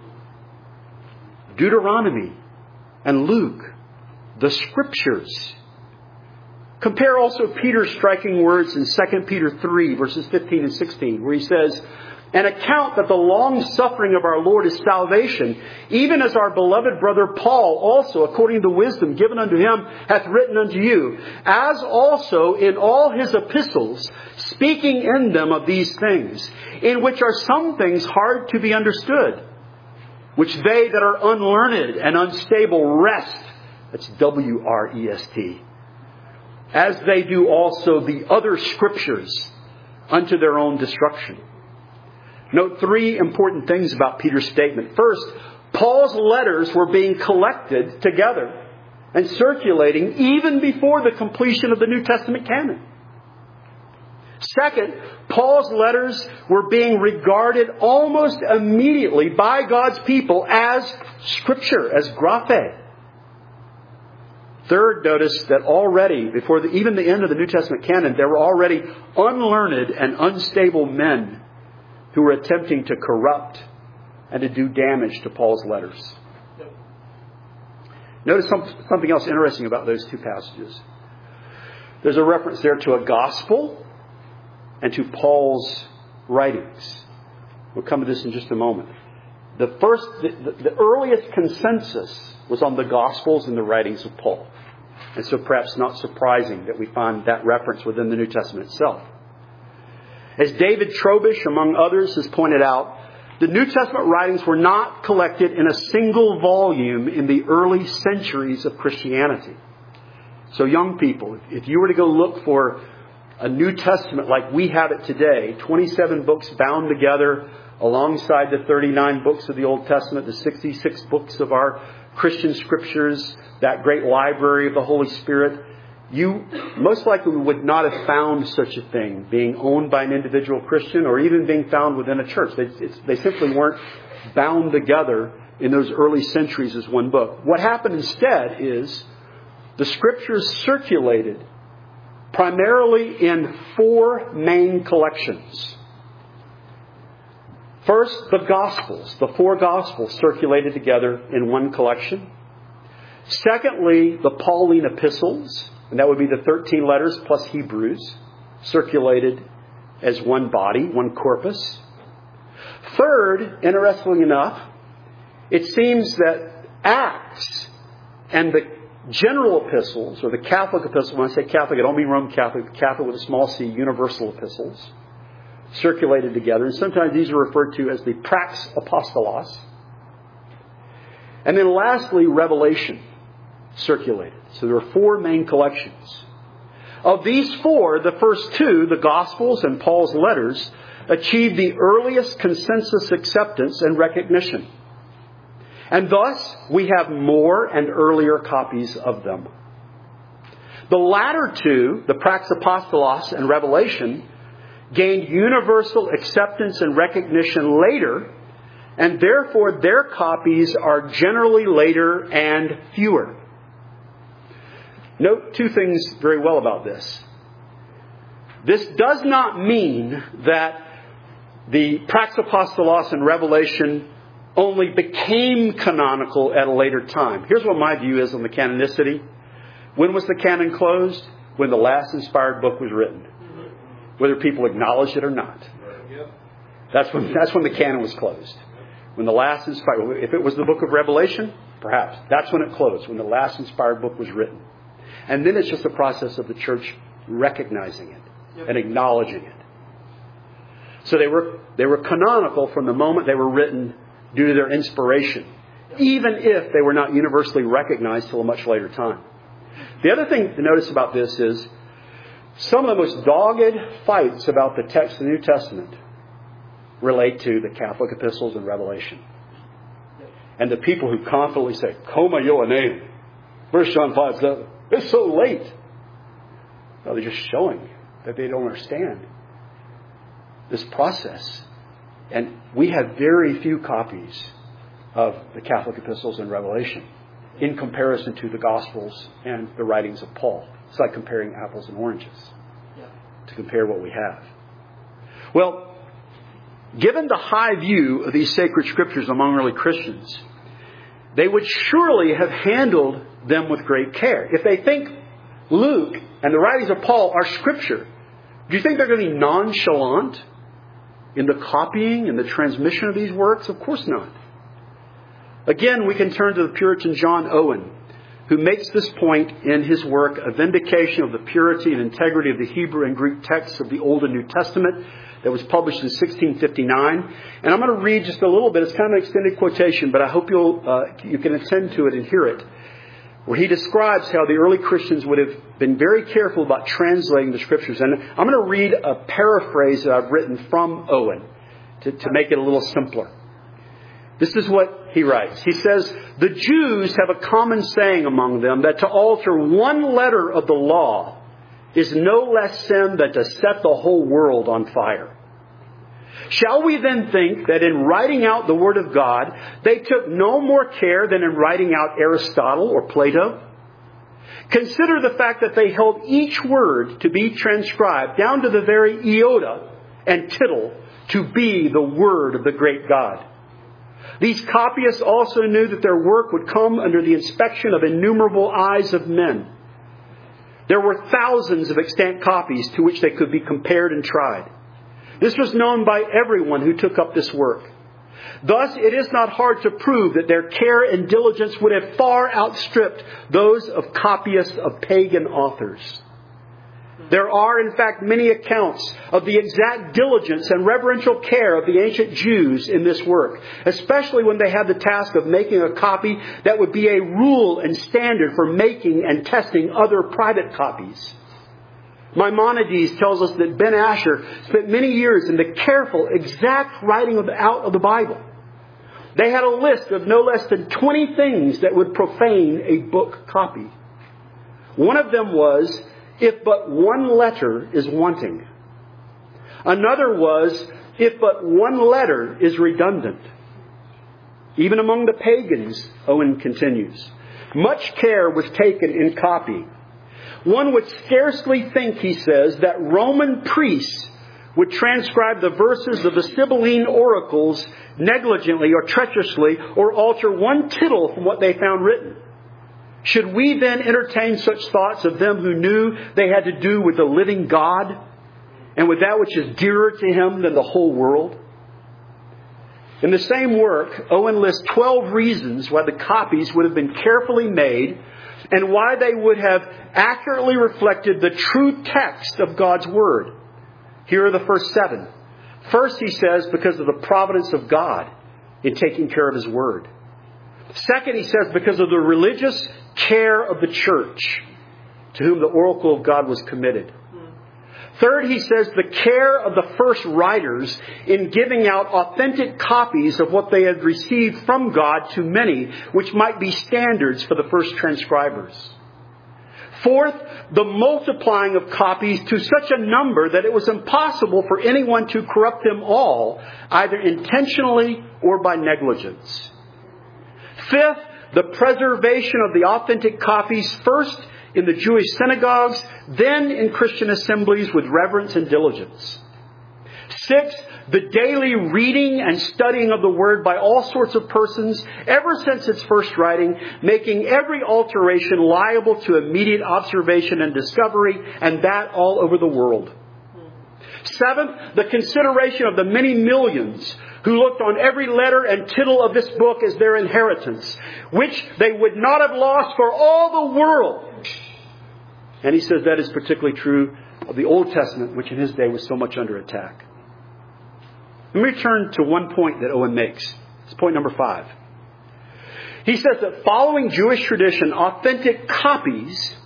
Deuteronomy and Luke, the Scriptures. Compare also Peter's striking words in 2 Peter 3, verses 15 and 16, where he says, and account that the long suffering of our Lord is salvation, even as our beloved brother Paul also, according to wisdom given unto him, hath written unto you, as also in all his epistles, speaking in them of these things, in which are some things hard to be understood, which they that are unlearned and unstable wrest, that's W-R-E-S-T, as they do also the other Scriptures unto their own destruction. Note 3 important things about Peter's statement. First, Paul's letters were being collected together and circulating even before the completion of the New Testament canon. Second, Paul's letters were being regarded almost immediately by God's people as Scripture, as graphe. Third, notice that already, before even the end of the New Testament canon, there were already unlearned and unstable men who were attempting to corrupt and to do damage to Paul's letters. Notice something else interesting about those two passages. There's a reference there to a gospel and to Paul's writings. We'll come to this in just a moment. The earliest consensus was on the Gospels and the writings of Paul. And so perhaps not surprising that we find that reference within the New Testament itself. As David Trobish, among others, has pointed out, the New Testament writings were not collected in a single volume in the early centuries of Christianity. So young people, if you were to go look for a New Testament like we have it today, 27 books bound together alongside the 39 books of the Old Testament, the 66 books of our Christian scriptures, that great library of the Holy Spirit, you most likely would not have found such a thing being owned by an individual Christian or even being found within a church. They simply weren't bound together in those early centuries as one book. What happened instead is the scriptures circulated primarily in 4 main collections. First, the Gospels. The 4 Gospels circulated together in one collection. Secondly, the Pauline epistles, and that would be the 13 letters plus Hebrews, circulated as one body, one corpus. Third, interestingly enough, it seems that Acts and the general epistles, or the Catholic epistles, when I say Catholic, I don't mean Roman Catholic, Catholic with a small c, universal epistles, circulated together. And sometimes these are referred to as the Prax Apostolos. And then lastly, Revelation circulated. So there are 4 main collections. Of these 4, the first 2, the Gospels and Paul's letters, achieved the earliest consensus acceptance and recognition. And thus, we have more and earlier copies of them. The latter 2, the Prax Apostolos and Revelation, gained universal acceptance and recognition later, and therefore their copies are generally later and fewer. Note 2 things very well about this. This does not mean that the Prax Apostolos and Revelation only became canonical at a later time. Here's what my view is on the canonicity. When was the canon closed? When the last inspired book was written. Whether people acknowledged it or not. That's when the canon was closed. When the last inspired, if it was the book of Revelation, perhaps. That's when it closed, when the last inspired book was written. And then it's just a process of the church recognizing it and acknowledging it. So they were canonical from the moment they were written due to their inspiration, even if they were not universally recognized till a much later time. The other thing to notice about this is some of the most dogged fights about the text of the New Testament relate to the Catholic epistles and Revelation. And the people who confidently say, Coma Ioanneum, 1 John 5:7, it's so late. No, they're just showing that they don't understand this process. And we have very few copies of the Catholic epistles and Revelation in comparison to the Gospels and the writings of Paul. It's like comparing apples and oranges to compare what we have. Well, given the high view of these sacred scriptures among early Christians, they would surely have handled them with great care. If they think Luke and the writings of Paul are scripture, do you think they're going to be nonchalant in the copying and the transmission of these works? Of course not. Again, we can turn to the Puritan John Owen, who makes this point in his work, A Vindication of the Purity and Integrity of the Hebrew and Greek Texts of the Old and New Testament, that was published in 1659. And I'm going to read just a little bit. It's kind of an extended quotation, but I hope you can attend to it and hear it, where he describes how the early Christians would have been very careful about translating the Scriptures. And I'm going to read a paraphrase that I've written from Owen to make it a little simpler. This is what he writes. He says, the Jews have a common saying among them that to alter one letter of the law is no less sin than to set the whole world on fire. Shall we then think that in writing out the Word of God, they took no more care than in writing out Aristotle or Plato? Consider the fact that they held each word to be transcribed down to the very iota and tittle to be the Word of the great God. These copyists also knew that their work would come under the inspection of innumerable eyes of men. There were thousands of extant copies to which they could be compared and tried. This was known by everyone who took up this work. Thus, it is not hard to prove that their care and diligence would have far outstripped those of copyists of pagan authors. There are, in fact, many accounts of the exact diligence and reverential care of the ancient Jews in this work, especially when they had the task of making a copy that would be a rule and standard for making and testing other private copies. Maimonides tells us that Ben Asher spent many years in the careful, exact writing out of the Bible. They had a list of no less than 20 things that would profane a book copy. One of them was, if but one letter is wanting. Another was, if but one letter is redundant. Even among the pagans, Owen continues, much care was taken in copy. One would scarcely think, he says, that Roman priests would transcribe the verses of the Sibylline oracles negligently or treacherously, or alter one tittle from what they found written. Should we then entertain such thoughts of them who knew they had to do with the living God and with that which is dearer to him than the whole world? In the same work, Owen lists 12 reasons why the copies would have been carefully made and why they would have accurately reflected the true text of God's Word. Here are the first 7. First, he says, because of the providence of God in taking care of His Word. Second, he says, because of the religious care of the church to whom the oracle of God was committed. Third, he says, the care of the first writers in giving out authentic copies of what they had received from God to many, which might be standards for the first transcribers. Fourth, the multiplying of copies to such a number that it was impossible for anyone to corrupt them all, either intentionally or by negligence. Fifth, the preservation of the authentic copies first in the Jewish synagogues, then in Christian assemblies with reverence and diligence. Sixth, the daily reading and studying of the Word by all sorts of persons ever since its first writing, making every alteration liable to immediate observation and discovery, and that all over the world. Seventh, the consideration of the many millions who looked on every letter and tittle of this book as their inheritance, which they would not have lost for all the world. And he says that is particularly true of the Old Testament, which in his day was so much under attack. Let me return to one point that Owen makes. It's point number 5. He says that following Jewish tradition, authentic copies,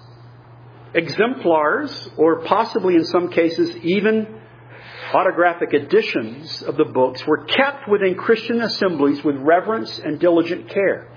exemplars, or possibly in some cases even autographic editions of the books, were kept within Christian assemblies with reverence and diligent care.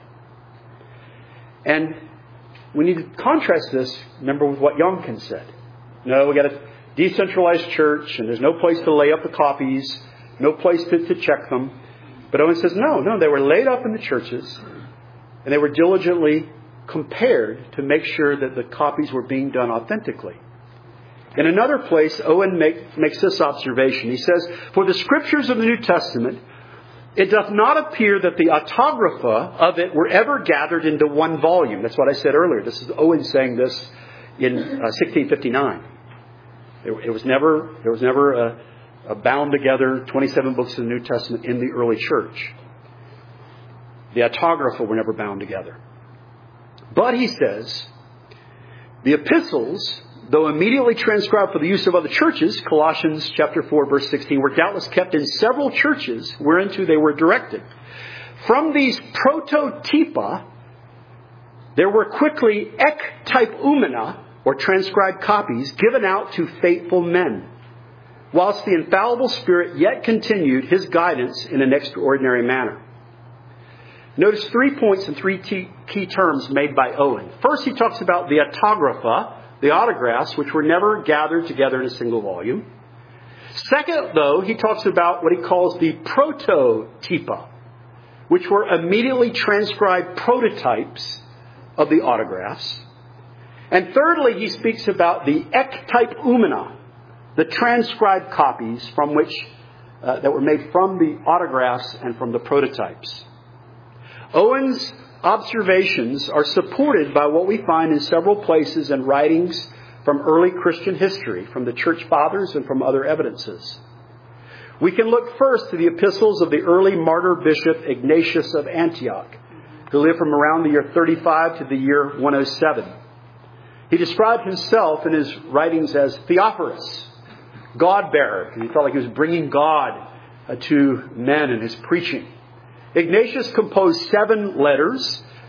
And we need to contrast this, remember, with what Youngkin said. No, we got a decentralized church and there's no place to lay up the copies, no place to check them. But Owen says, no, they were laid up in the churches and they were diligently compared to make sure that the copies were being done authentically. In another place, Owen makes this observation. He says, for the scriptures of the New Testament, it doth not appear that the autographa of it were ever gathered into one volume. That's what I said earlier. This is Owen saying this in 1659. There was never a bound together 27 books of the New Testament in the early church. The autographa were never bound together. But he says, the epistles, though immediately transcribed for the use of other churches, Colossians chapter 4, verse 16, were doubtless kept in several churches whereunto they were directed. From these prototypa, there were quickly ektypeumena, or transcribed copies, given out to faithful men, whilst the infallible Spirit yet continued His guidance in an extraordinary manner. Notice 3 points and 3 key terms made by Owen. First, he talks about the autographa, the autographs, which were never gathered together in a single volume. Second, though, he talks about what he calls the prototypa, which were immediately transcribed prototypes of the autographs. And thirdly, he speaks about the ektypeumena, the transcribed copies from which that were made from the autographs and from the prototypes. Owen's observations are supported by what we find in several places and writings from early Christian history, from the church fathers and from other evidences. We can look first to the epistles of the early martyr bishop Ignatius of Antioch, who lived from around the year 35 to the year 107. He described himself in his writings as Theophorus, God-bearer, and he felt like he was bringing God to men in his preaching. Ignatius composed 7 letters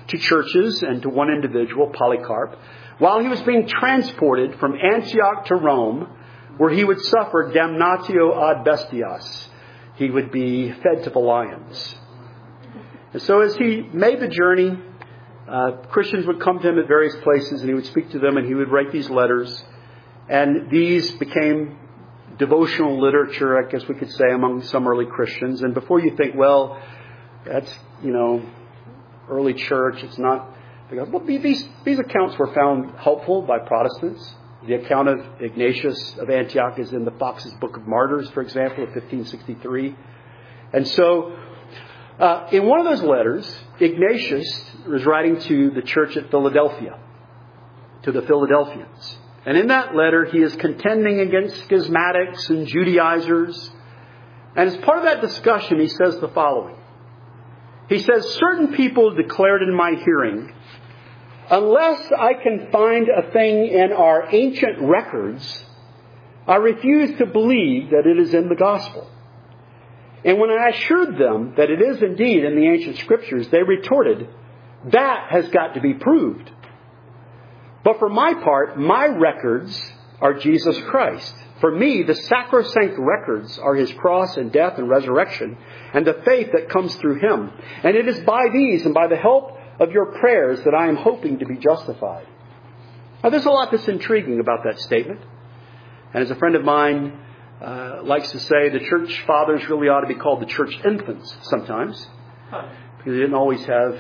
to churches and to one individual, Polycarp, while he was being transported from Antioch to Rome, where he would suffer damnatio ad bestias. He would be fed to the lions. And so as he made the journey, Christians would come to him at various places, and he would speak to them, and he would write these letters. And these became devotional literature, I guess we could say, among some early Christians. And before you think, well, that's, early church, it's not... Well, these accounts were found helpful by Protestants. The account of Ignatius of Antioch is in the Fox's Book of Martyrs, for example, of 1563. And so, in one of those letters, Ignatius was writing to the church at Philadelphia, to the Philadelphians. And in that letter, he is contending against schismatics and Judaizers. And as part of that discussion, he says the following. He says, certain people declared in my hearing, unless I can find a thing in our ancient records, I refuse to believe that it is in the gospel. And when I assured them that it is indeed in the ancient scriptures, they retorted, that has got to be proved. But for my part, my records are Jesus Christ. For me, the sacrosanct records are his cross and death and resurrection and the faith that comes through him. And it is by these and by the help of your prayers that I am hoping to be justified. Now, there's a lot that's intriguing about that statement. And as a friend of mine likes to say, the church fathers really ought to be called the church infants sometimes. Because they didn't always have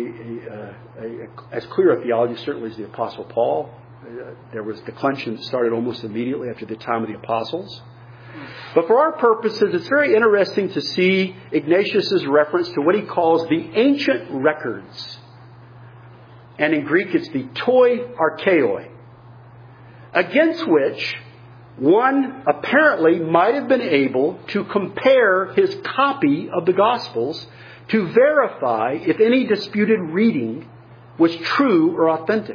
as clear a theology, certainly as the Apostle Paul. There was declension that started almost immediately after the time of the apostles. But for our purposes, it's very interesting to see Ignatius' reference to what he calls the ancient records. And in Greek, it's the toi archaeoi, against which one apparently might have been able to compare his copy of the Gospels to verify if any disputed reading was true or authentic.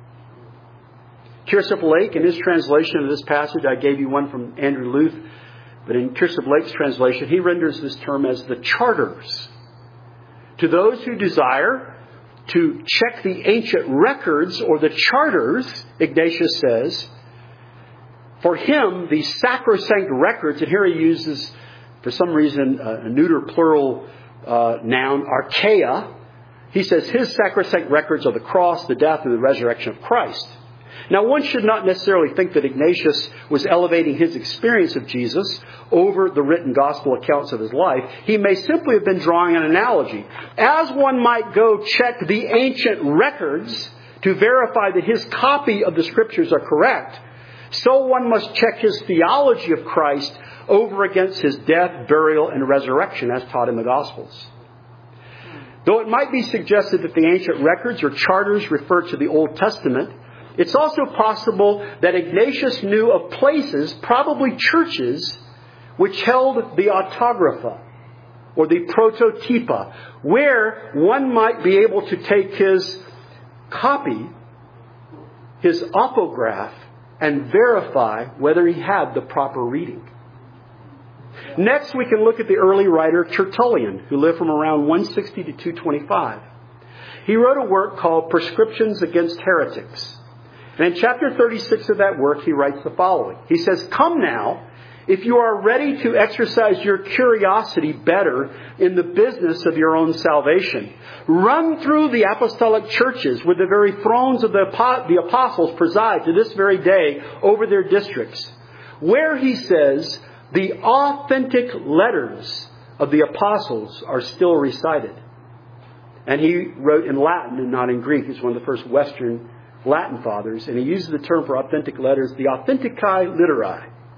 Kirsopp Lake, in his translation of this passage, I gave you one from Andrew Luth, but in Kirsopp Lake's translation, he renders this term as the charters. To those who desire to check the ancient records or the charters, Ignatius says, for him, the sacrosanct records, and here he uses, for some reason, a neuter plural noun, archaea. He says his sacrosanct records are the cross, the death, and the resurrection of Christ. Now, one should not necessarily think that Ignatius was elevating his experience of Jesus over the written gospel accounts of his life. He may simply have been drawing an analogy. As one might go check the ancient records to verify that his copy of the scriptures are correct, so one must check his theology of Christ over against his death, burial, and resurrection as taught in the Gospels. Though it might be suggested that the ancient records or charters refer to the Old Testament, it's also possible that Ignatius knew of places, probably churches, which held the autographa or the prototypa, where one might be able to take his copy, his opograph, and verify whether he had the proper reading. Next, we can look at the early writer Tertullian, who lived from around 160 to 225. He wrote a work called Prescriptions Against Heretics. And in chapter 36 of that work, he writes the following. He says, "Come now, if you are ready to exercise your curiosity better in the business of your own salvation, run through the apostolic churches where the very thrones of the apostles preside to this very day over their districts, where," he says, "the authentic letters of the apostles are still recited." And he wrote in Latin and not in Greek. He's one of the first Western Latin fathers. And he uses the term for authentic letters, the authenticae literae.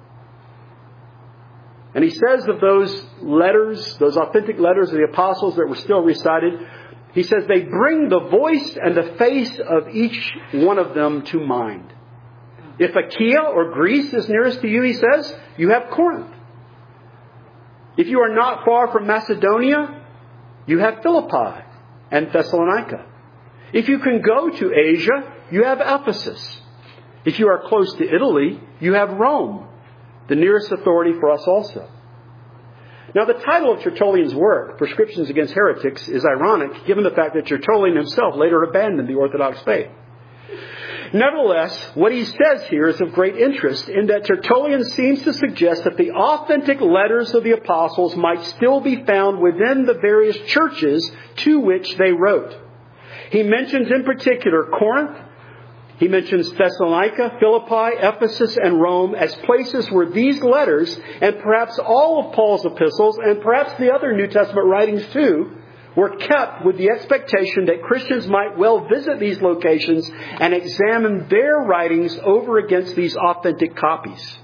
And he says of those letters, those authentic letters of the apostles that were still recited, he says they bring the voice and the face of each one of them to mind. If Achaia or Greece is nearest to you, he says, you have Corinth. If you are not far from Macedonia, you have Philippi and Thessalonica. If you can go to Asia, you have Ephesus. If you are close to Italy, you have Rome, the nearest authority for us also. Now, the title of Tertullian's work, Prescriptions Against Heretics, is ironic given the fact that Tertullian himself later abandoned the Orthodox faith. Nevertheless, what he says here is of great interest in that Tertullian seems to suggest that the authentic letters of the apostles might still be found within the various churches to which they wrote. He mentions in particular Corinth. He mentions Thessalonica, Philippi, Ephesus, and Rome as places where these letters, and perhaps all of Paul's epistles, and perhaps the other New Testament writings too, were kept with the expectation that Christians might well visit these locations and examine their writings over against these authentic copies.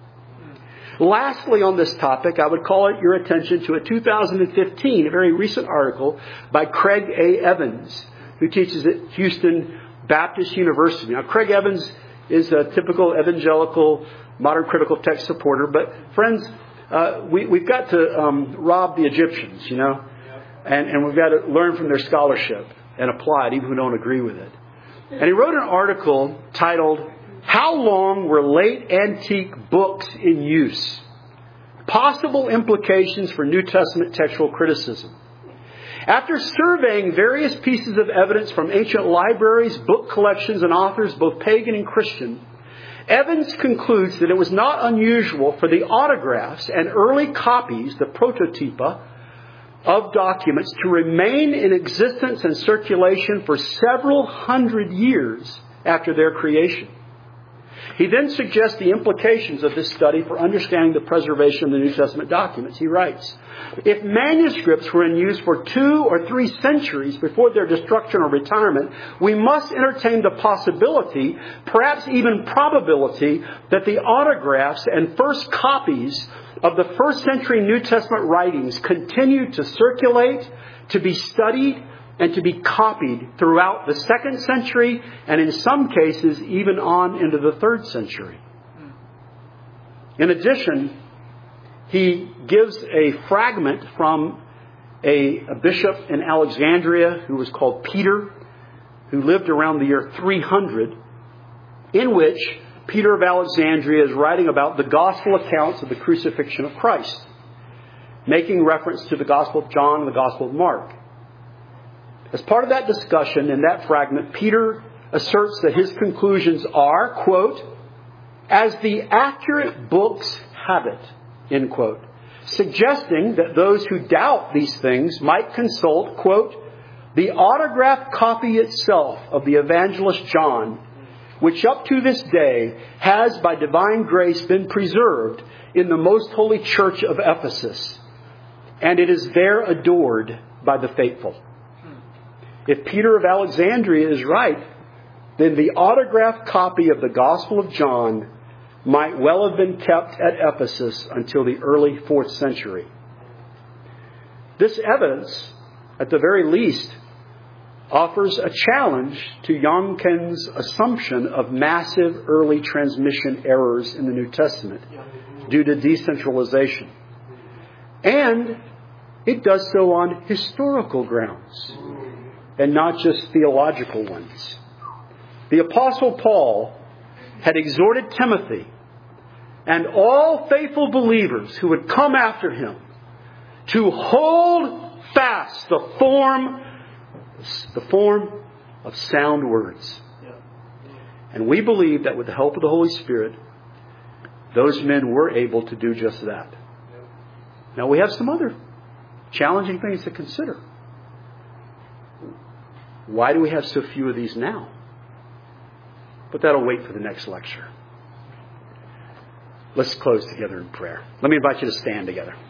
Lastly, on this topic, I would call your attention to a 2015, a very recent article by Craig A. Evans, who teaches at Houston Baptist University. Now, Craig Evans is a typical evangelical modern critical text supporter, but friends, we've got to rob the Egyptians, and we've got to learn from their scholarship and apply it, even if we don't agree with it. And he wrote an article titled, "How Long Were Late Antique Books in Use? Possible Implications for New Testament Textual Criticism." After surveying various pieces of evidence from ancient libraries, book collections, and authors, both pagan and Christian, Evans concludes that it was not unusual for the autographs and early copies, the prototypa, of documents to remain in existence and circulation for several hundred years after their creation. He then suggests the implications of this study for understanding the preservation of the New Testament documents. He writes, "If manuscripts were in use for 2 or 3 centuries before their destruction or retirement, we must entertain the possibility, perhaps even probability, that the autographs and first copies of the first century New Testament writings continued to circulate, to be studied, and to be copied throughout the 2nd century, and in some cases even on into the 3rd century. In addition, he gives a fragment from a bishop in Alexandria who was called Peter, who lived around the year 300, in which Peter of Alexandria is writing about the gospel accounts of the crucifixion of Christ, making reference to the Gospel of John and the Gospel of Mark. As part of that discussion in that fragment, Peter asserts that his conclusions are, quote, "as the accurate books have it," end quote, suggesting that those who doubt these things might consult, quote, "the autographed copy itself of the evangelist John, which up to this day has by divine grace been preserved in the most holy church of Ephesus, and it is there adored by the faithful." If Peter of Alexandria is right, then the autographed copy of the Gospel of John might well have been kept at Ephesus until the early 4th century. This evidence, at the very least, offers a challenge to Yonken's assumption of massive early transmission errors in the New Testament due to decentralization. And it does so on historical grounds, and not just theological ones. The Apostle Paul had exhorted Timothy and all faithful believers who would come after him to hold fast the form of sound words. And we believe that with the help of the Holy Spirit, those men were able to do just that. Now we have some other challenging things to consider. Why do we have so few of these now? But that'll wait for the next lecture. Let's close together in prayer. Let me invite you to stand together.